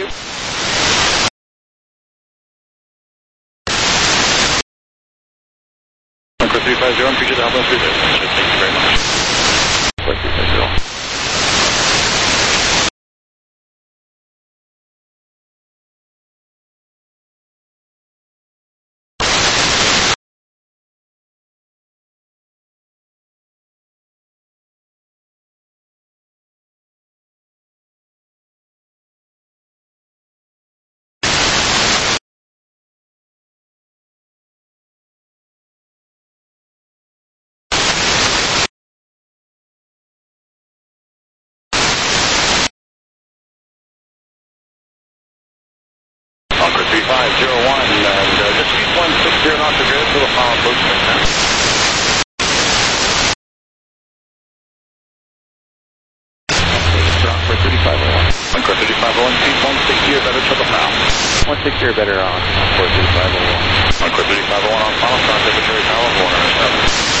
Concord three five zero, appreciate the help us through this. Thank you very much. three five zero. Concord three five zero one, and uh, just speed one six zero knots are good, so the final approach right now. Concord thirty-five oh one. Concord thirty-five oh one, speed one sixty or better, triple pound. one sixty or better on Concord thirty-five oh one. Concord thirty-five oh one on final, contact Victoria Tower, four hundred seven.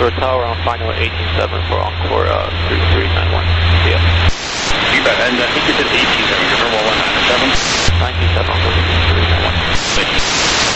for tower on final eighteen seven for Encore uh, three three nine one. Yeah. You bet. And I think you did eighteen seven. Confirm one one nine seven. nineteen seven for three three nine one. Thank you.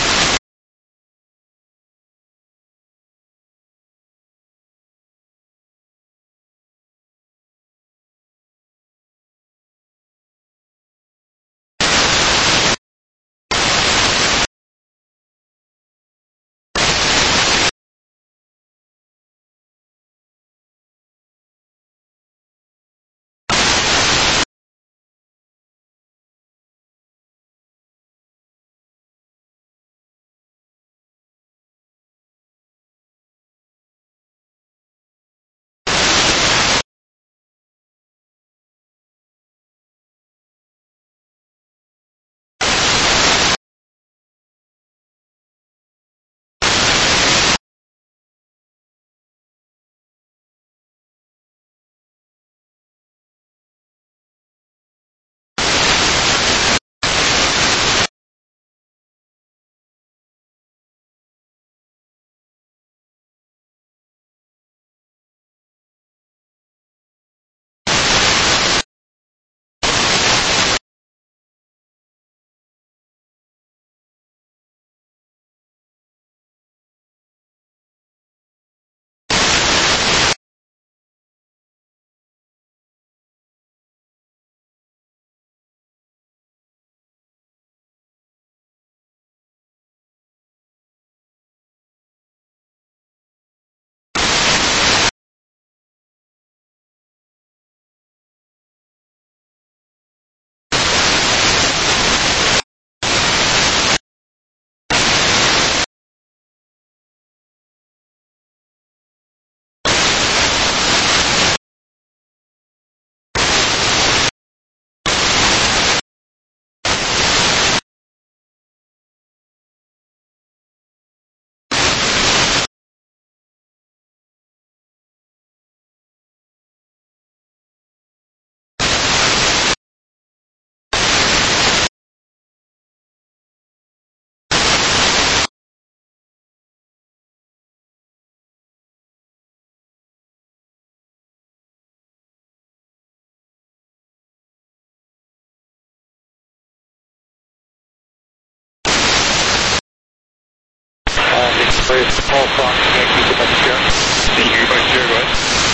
Paul Fox, Yankee, Quebec Sierra. Thank you. Quebec Sierra, go ahead.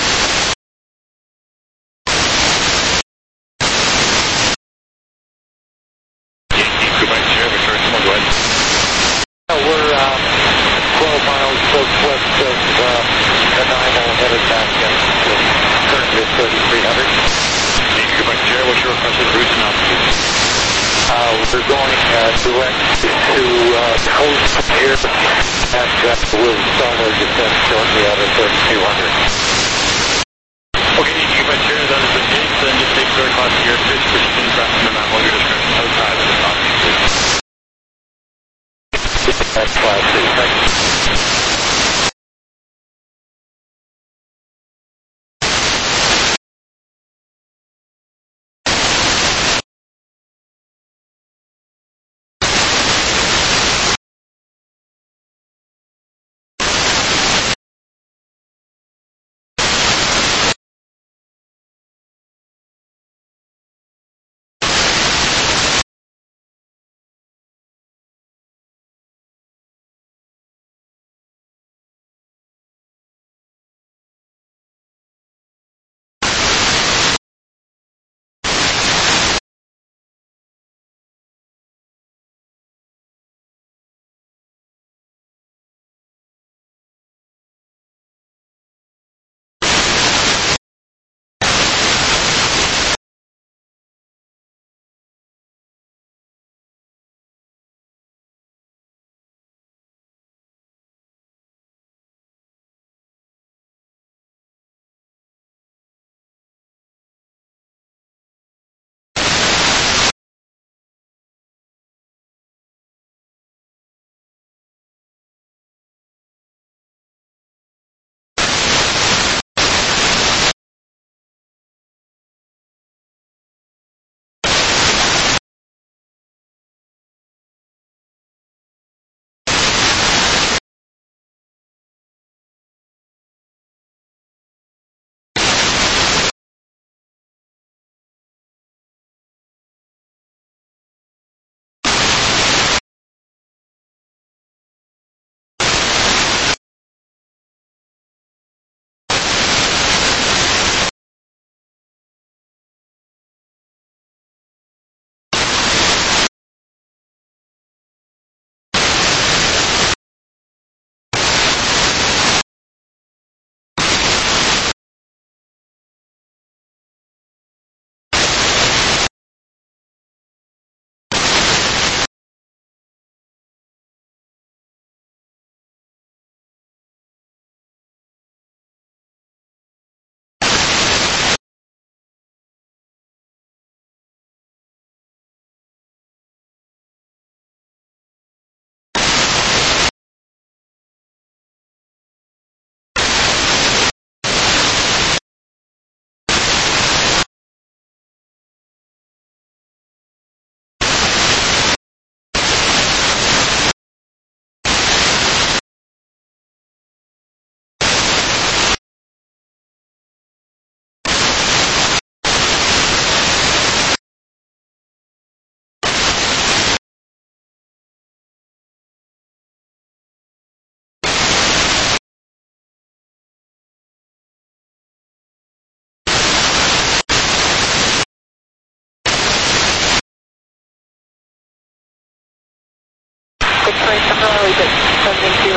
Yankee, Quebec Sierra, Victoria, come on, go ahead. Uh, we're um, twelve miles southwest of uh, Nanaimo, headed back in. Currently at thirty-three hundred. Yankee, Quebec Sierra, what's your requested route and altitude? Uh, we're going uh, direct to uh, coast here, and uh, we'll start our descent shortly out of thirty-two hundred. Okay, you can put your that is the case, then just take third class to your fish, which you can craft in the map while your description outside of the top. That's class two, thank you.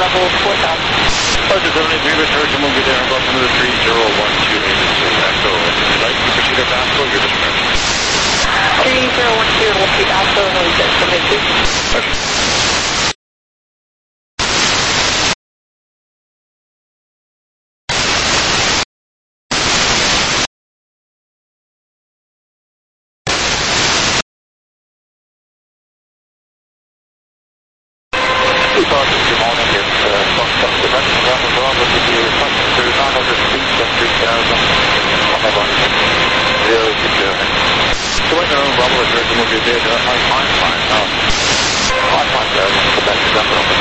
Rebel four thousand. Pleasure seventy-three, return to Mungo there, and welcome to the three zero one two eight. This is Echo. If you'd like to proceed at Vasco, you're dispatched. three zero one two will keep Alpha and we'll get seventy-two. Pleasure. Good morning, it's uh, Foxtrot Quebec, November Bravo, with you, something to nine hundred feet, three thousand, November zero six zero. So right now, Bravo, return to Mungo there, I'm fine, fine. Um, five five zero, Quebec, November.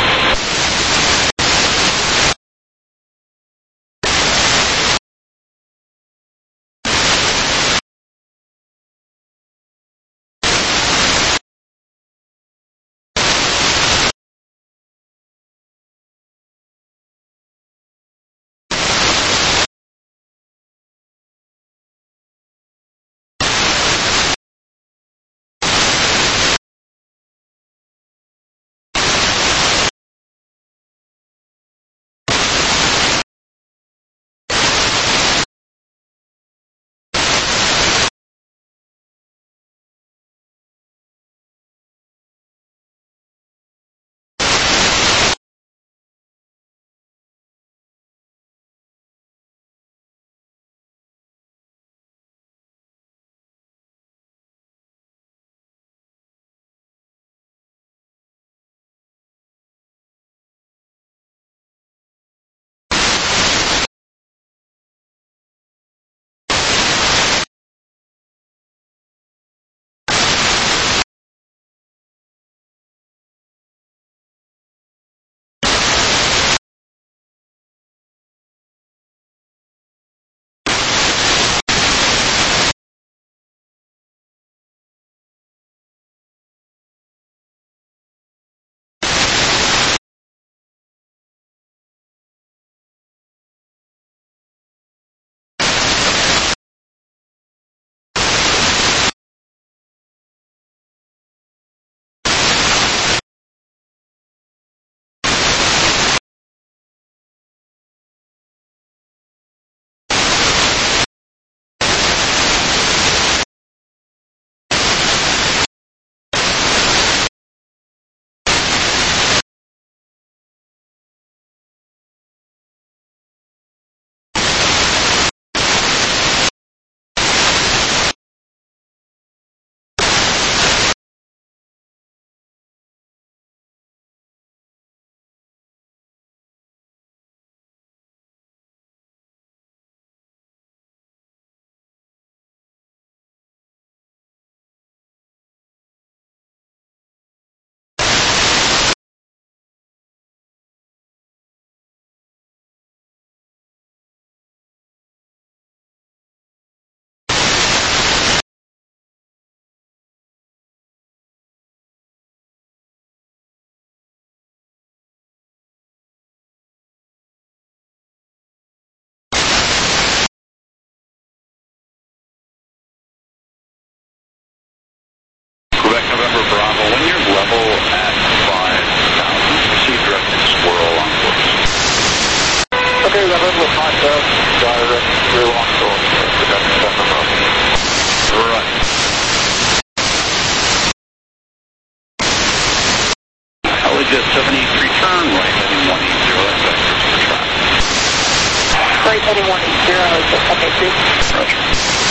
Quebec, November Bravo, when you're level at five thousand, proceed directing squirrel on course. Okay, November five thousand, direct, real on course, Quebec, November Bravo. Right. Elijah seventy-three, turn right heading one eight zero, that's vectors for traffic. Right heading one eight zero, okay, two. Roger.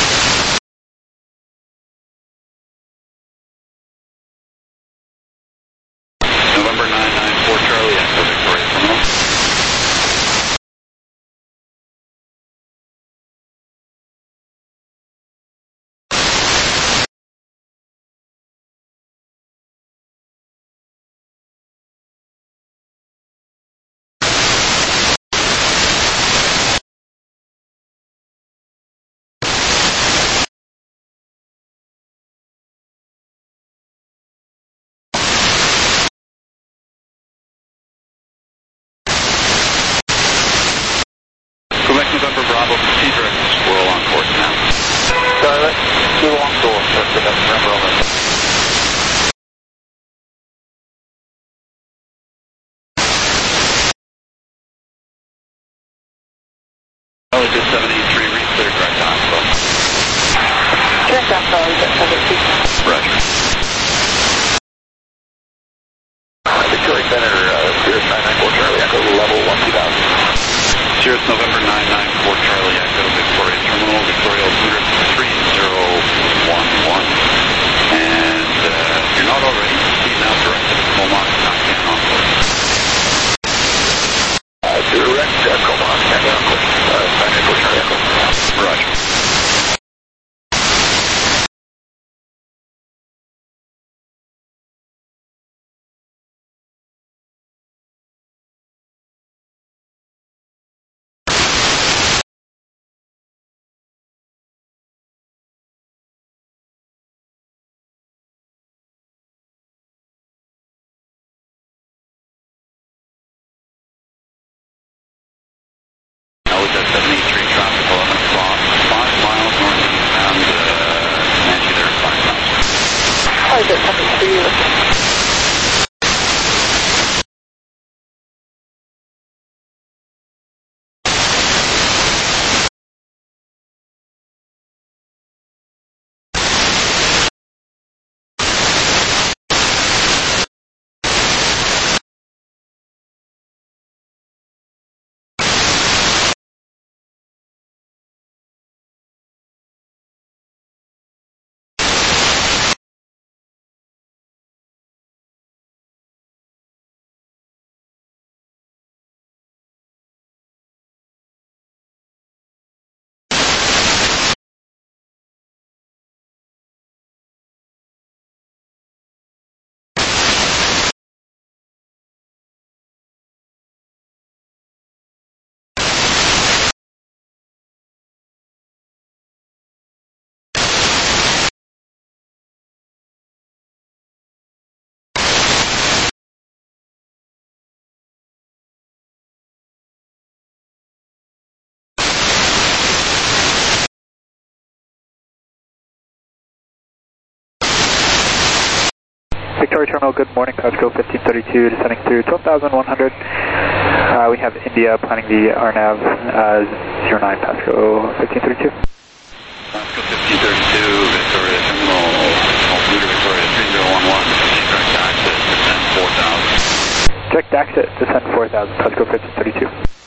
Victoria Terminal, good morning, Pasco fifteen thirty-two, descending through twelve thousand one hundred. Uh, we have India planning the R NAV uh, zero nine, Pasco fifteen thirty-two. Pasco fifteen thirty-two, Victoria Terminal, Altimeter Victoria three zero one one, direct access, descend four thousand. Direct exit, descend four thousand, Pasco fifteen thirty-two.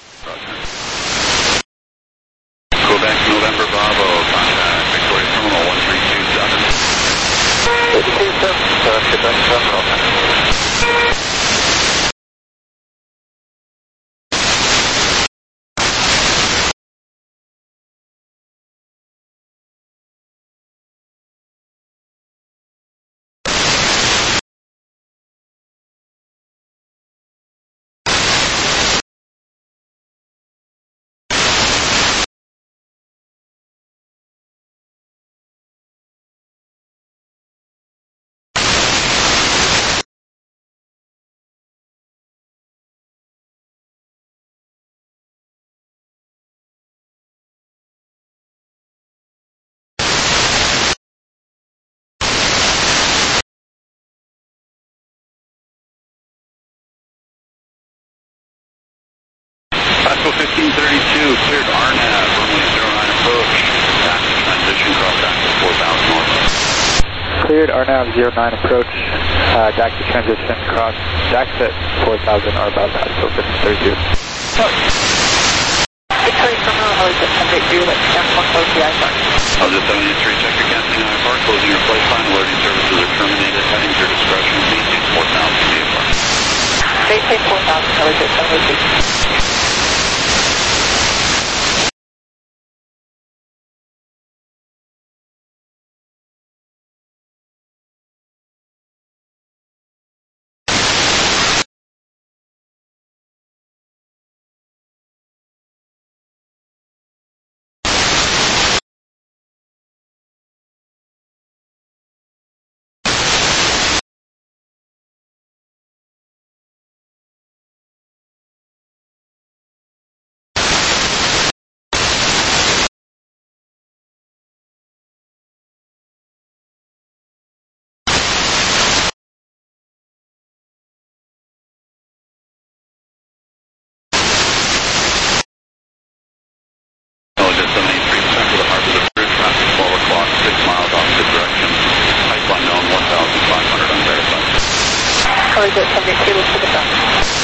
Quebec, November, Bravo, contact Victoria Terminal one three two seven. eighty-two seven, Quebec Terminal. Pasco fifteen thirty-two, cleared R NAV, runway zero nine approach, active transition, cross access four thousand north. Cleared R NAV zero nine approach, uh, D A X I transition, cross exit four thousand, or about Pasco fifteen thirty-two. Victoria Terminal, I was just hundred two, let's jump one close the I park. I'll just seven eight three, check your canceling I park, closing your flight plan, alerting services are terminated, heading to your discretion, maintain four thousand V F R. Maintain four thousand, I was just seven eight three. Or is it subject to to the front?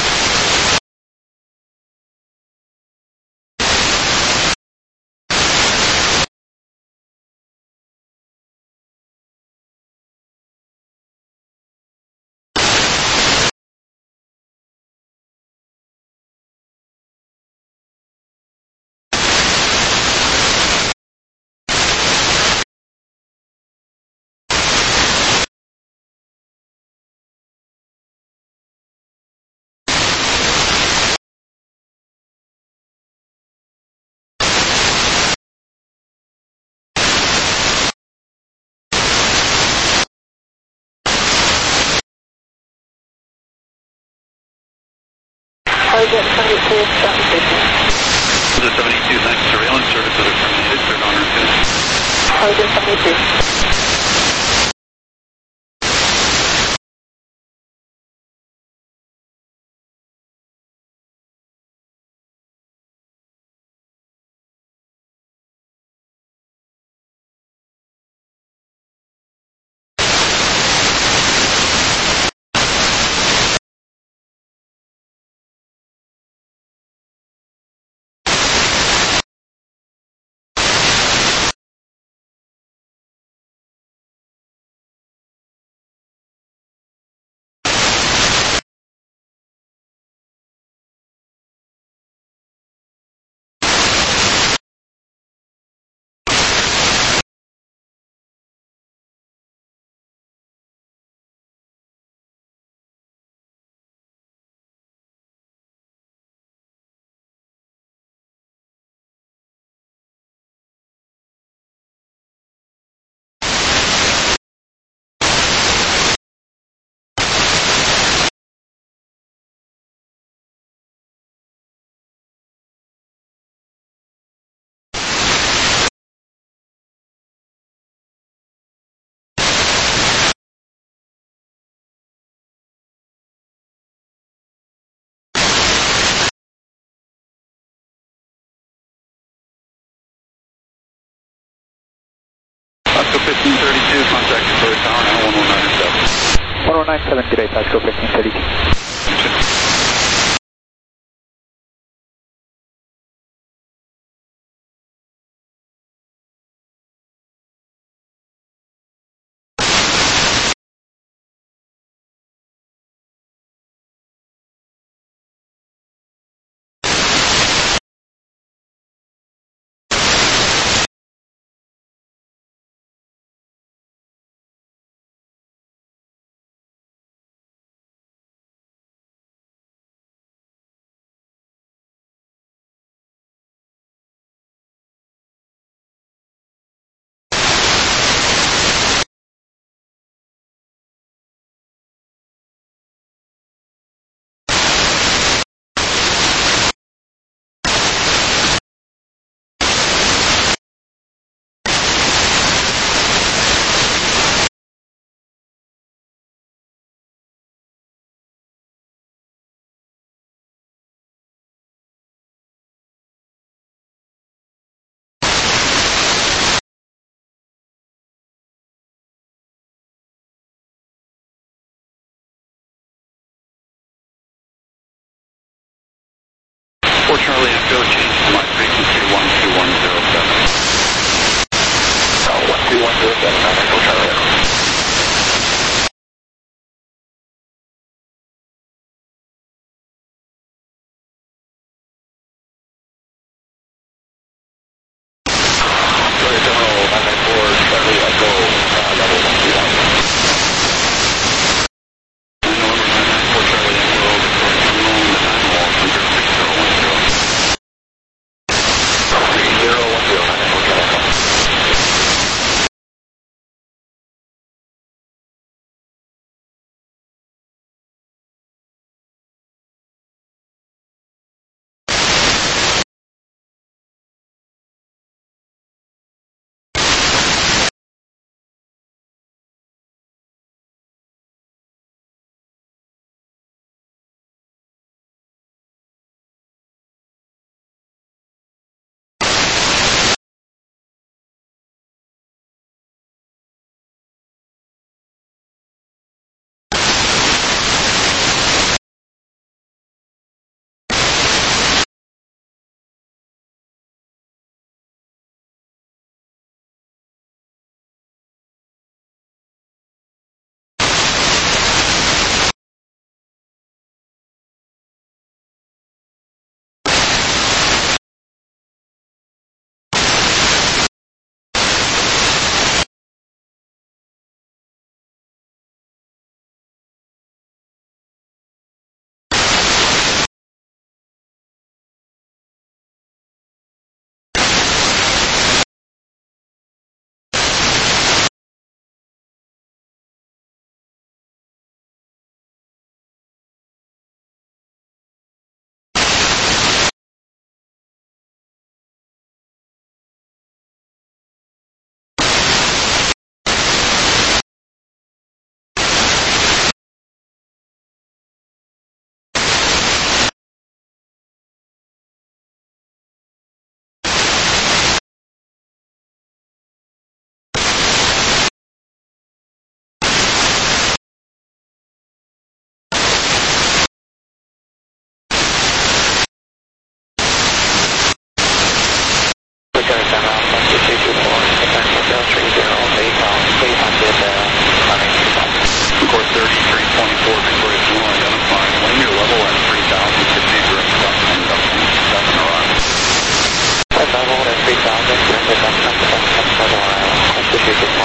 Or is it subject to traffic safety? The seventy-two, thanks. Surveillance services are terminated. Turn on route two. Or is it seventy-two? fifteen thirty-two, contact Victoria Tower now, one one nine seven. one one nine seven, good day, Pasco fifteen thirty-two. Fortunately, Echo changed to my frequency one two one zero seven. Oh, one two one zero seven, Echo Charlie. Victoria Terminal nine nine four, Charlie Echo, uh, level one two one. November nine nine four, Charlie Echo, Victoria Terminal, the nine wall, under six zero one zero. three zero one zero, nine nine four, Charlie Echo. Victoria Terminal, one two three two four, Victoria Hotel three zero, eight pounds, three hundred, running two pounds. Course thirty-three twenty-four, Victoria Terminal, identifying linear level at three thousand, fifty direct crossing induction, seven around. Flight level at three thousand, direct induction, seven seven around, one two three two four.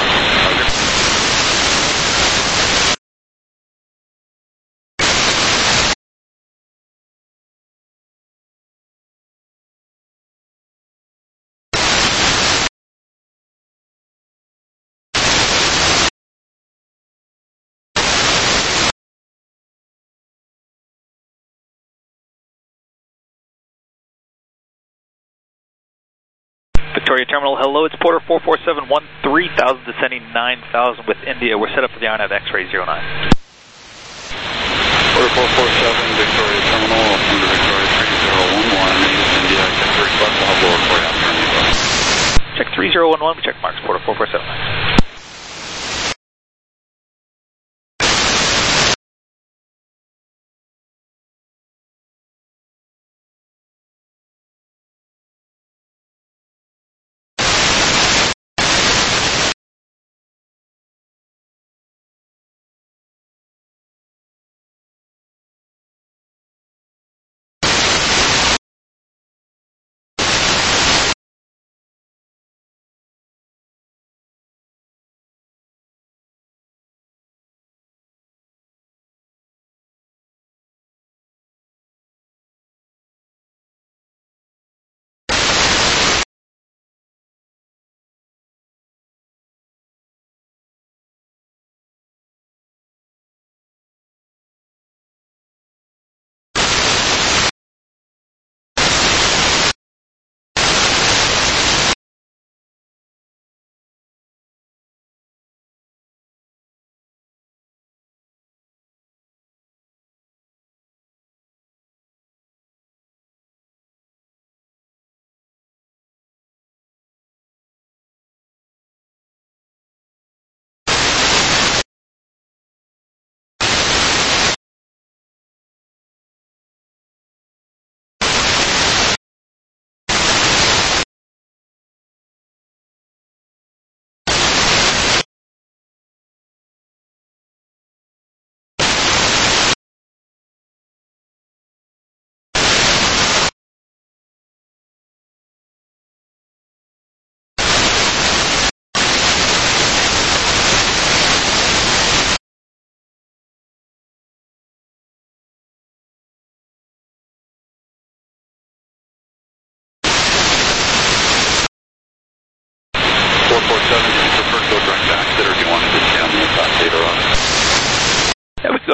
Victoria Terminal, hello, it's Porter four four seven one three thousand descending nine thousand with India. We're set up for the R N A V X-ray zero nine. Porter four four seven, Victoria Terminal, under Victoria three zero one one, East India, check the request, I'll blow it for you after India. Check three zero one one, we check marks, Porter four four seven.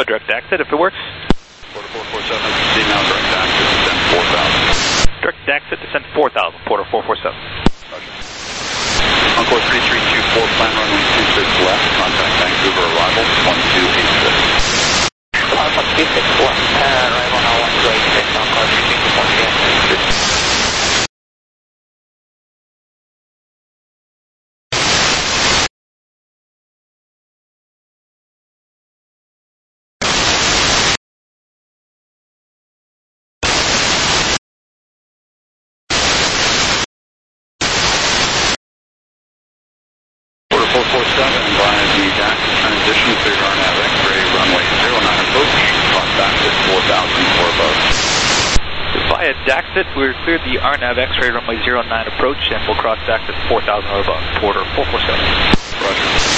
a direct exit if it works. Porter four four seven, proceed now, direct exit, descend four thousand. Direct exit, descend four thousand, Porter four four seven. Roger. Encore three three two four, plan runway two six left, contact Vancouver arrival, one two eight six. Alpha two six left, uh, arrival now one two eight six, Encore three three two four, yeah. four four seven by the D A C transition through R N A V X-ray runway zero nine approach, cross back at four thousand for above. Via Daxit, we're cleared the R N A V X-ray runway zero nine approach and we'll cross Daxit four thousand or above, Porter four four seven. Roger.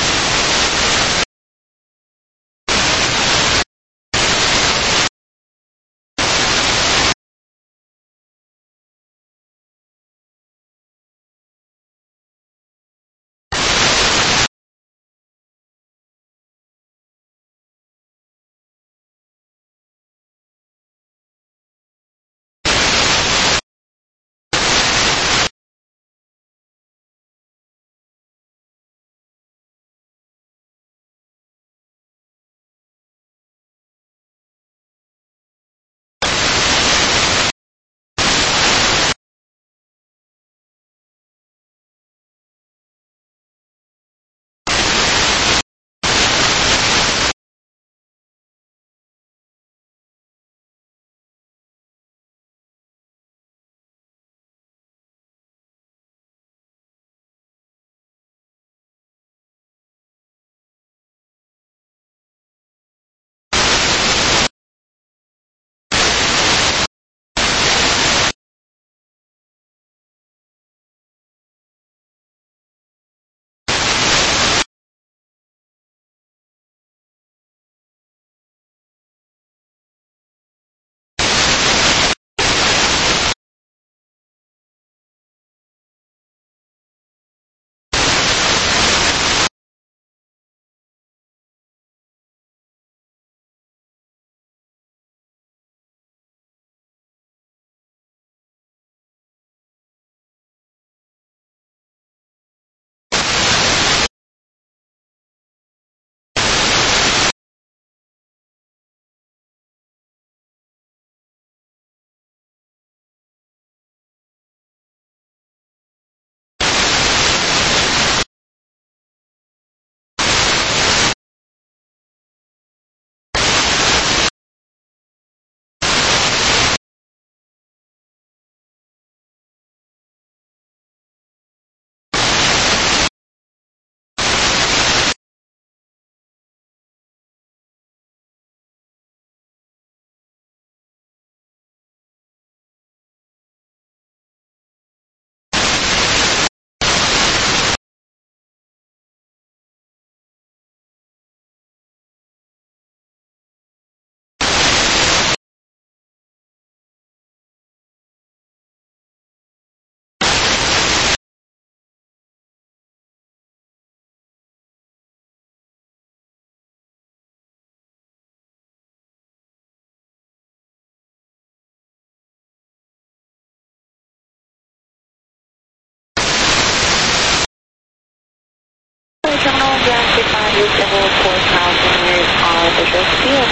Terminal Galaxy five, level four thousand on visual field.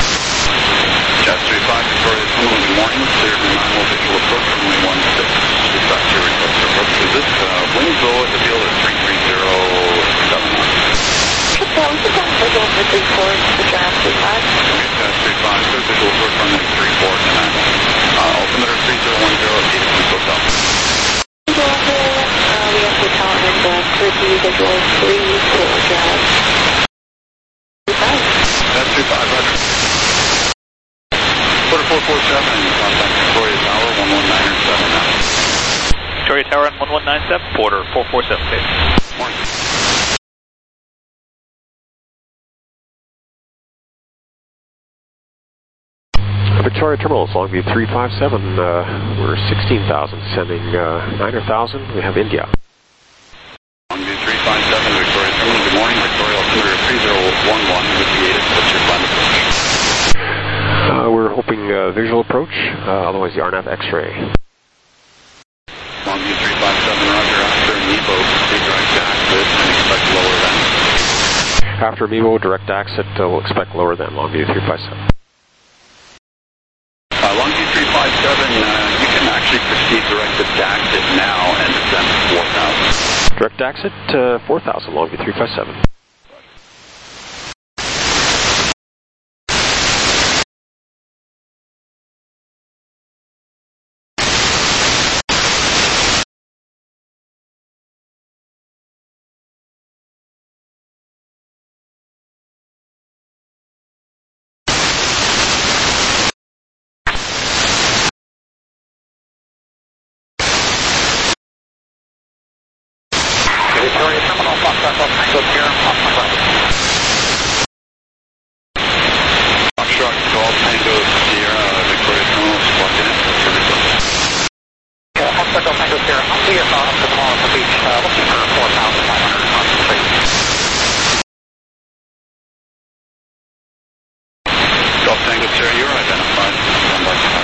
Jet three five, Victoria Terminal, good morning. Cleared the nine visual approach, runway one six. Dispatch your request for approach. Is this uh, wind flow at the field at three three zero seven one? Yeah, we just have visual for three four, the Jet three five. Okay, Jet three five, clear visual approach, runway three four to nine one. Uh, altimeter three zero one zero, eight six hotel. Visual here, uh, we have hotel and uh, thirty visual three four, Jet three five. Jet three five, roger. Porter four four seven, contact Victoria Tower, one one nine seven nine. Victoria Tower on one one nine seven, Porter four four seven, please. Morning. Victoria Terminals, Longview three five seven, uh, we're sixteen thousand, sending uh, nine thousand, we have India. Longview three five seven, Victoria Terminal, good morning. Victoria altimeter three zero one one with the eight, what's your climate? uh, visual approach, uh, otherwise the R N A V X-ray. Longview three five seven, roger, after Nebo, proceed direct exit and expect lower than. After Mebo, direct exit, uh, we'll expect lower than Longview three five seven. Uh, Longview three five seven, uh, you can actually proceed direct exit now and descend to four thousand. Direct exit, uh, four thousand, Longview three five seven. Victoria Terminal, Foxtrot Golf Tango Sierra, Foxtrot Golf. Foxtrot Golf Tango Sierra, Victoria Terminal, plugged in, service up. Yeah, Foxtrot Golf Tango Sierra, I'll see you uh, up to Palm Beach, uh, looking for four thousand five hundred concentration. Golf Tango Sierra, you're identified. One by five.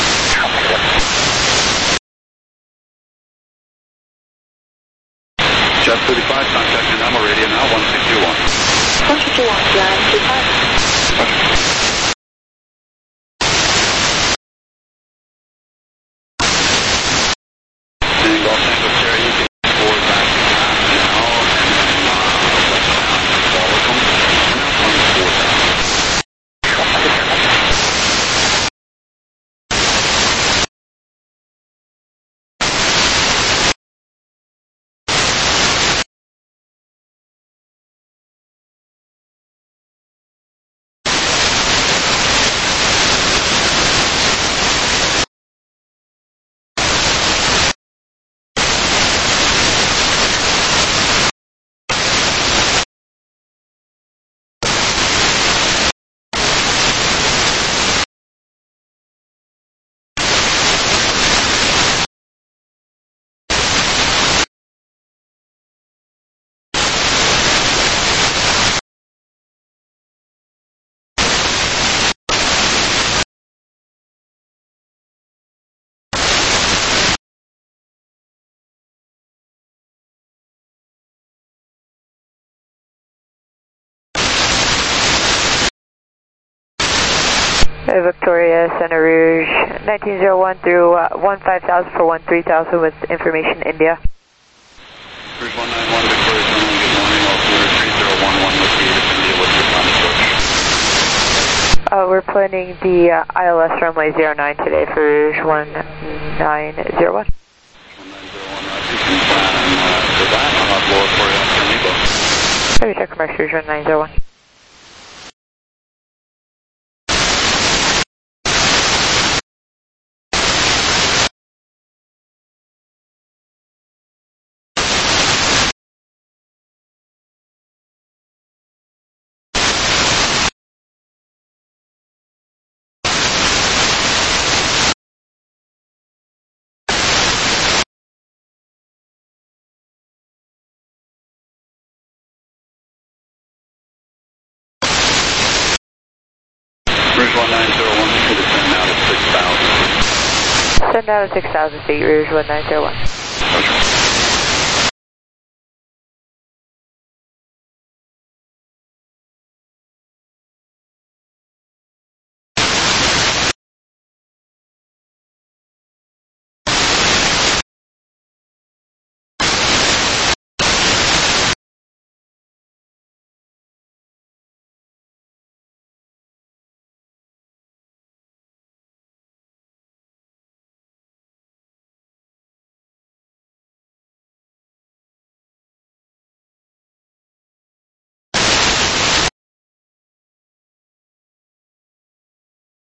Jet thirty-five, contact Dynamo radio now, one six two one. one six two one, Jet thirty-five. And Golf Tango Sierra, you can forward back to pass now, and then uh, westbound, follow them, now twenty-four thousand. Victoria, Center Rouge, nineteen oh one through uh, one five thousand for one three thousand with information India. Rouge one nine one, Victoria Terminal, good morning, altimeter three zero one one with the India, what's your time approach? Uh, we're planning the uh, I L S runway zero nine today for Rouge one nine zero one. one nine zero one, Roger, you can plan uh, for that, I'll upload for you after Nebo. Heavy check commercial Rouge one nine zero one. Rouge one nine zero one, you can descend now to six thousand. Send out at six thousand feet, Rouge one nine zero one. Roger.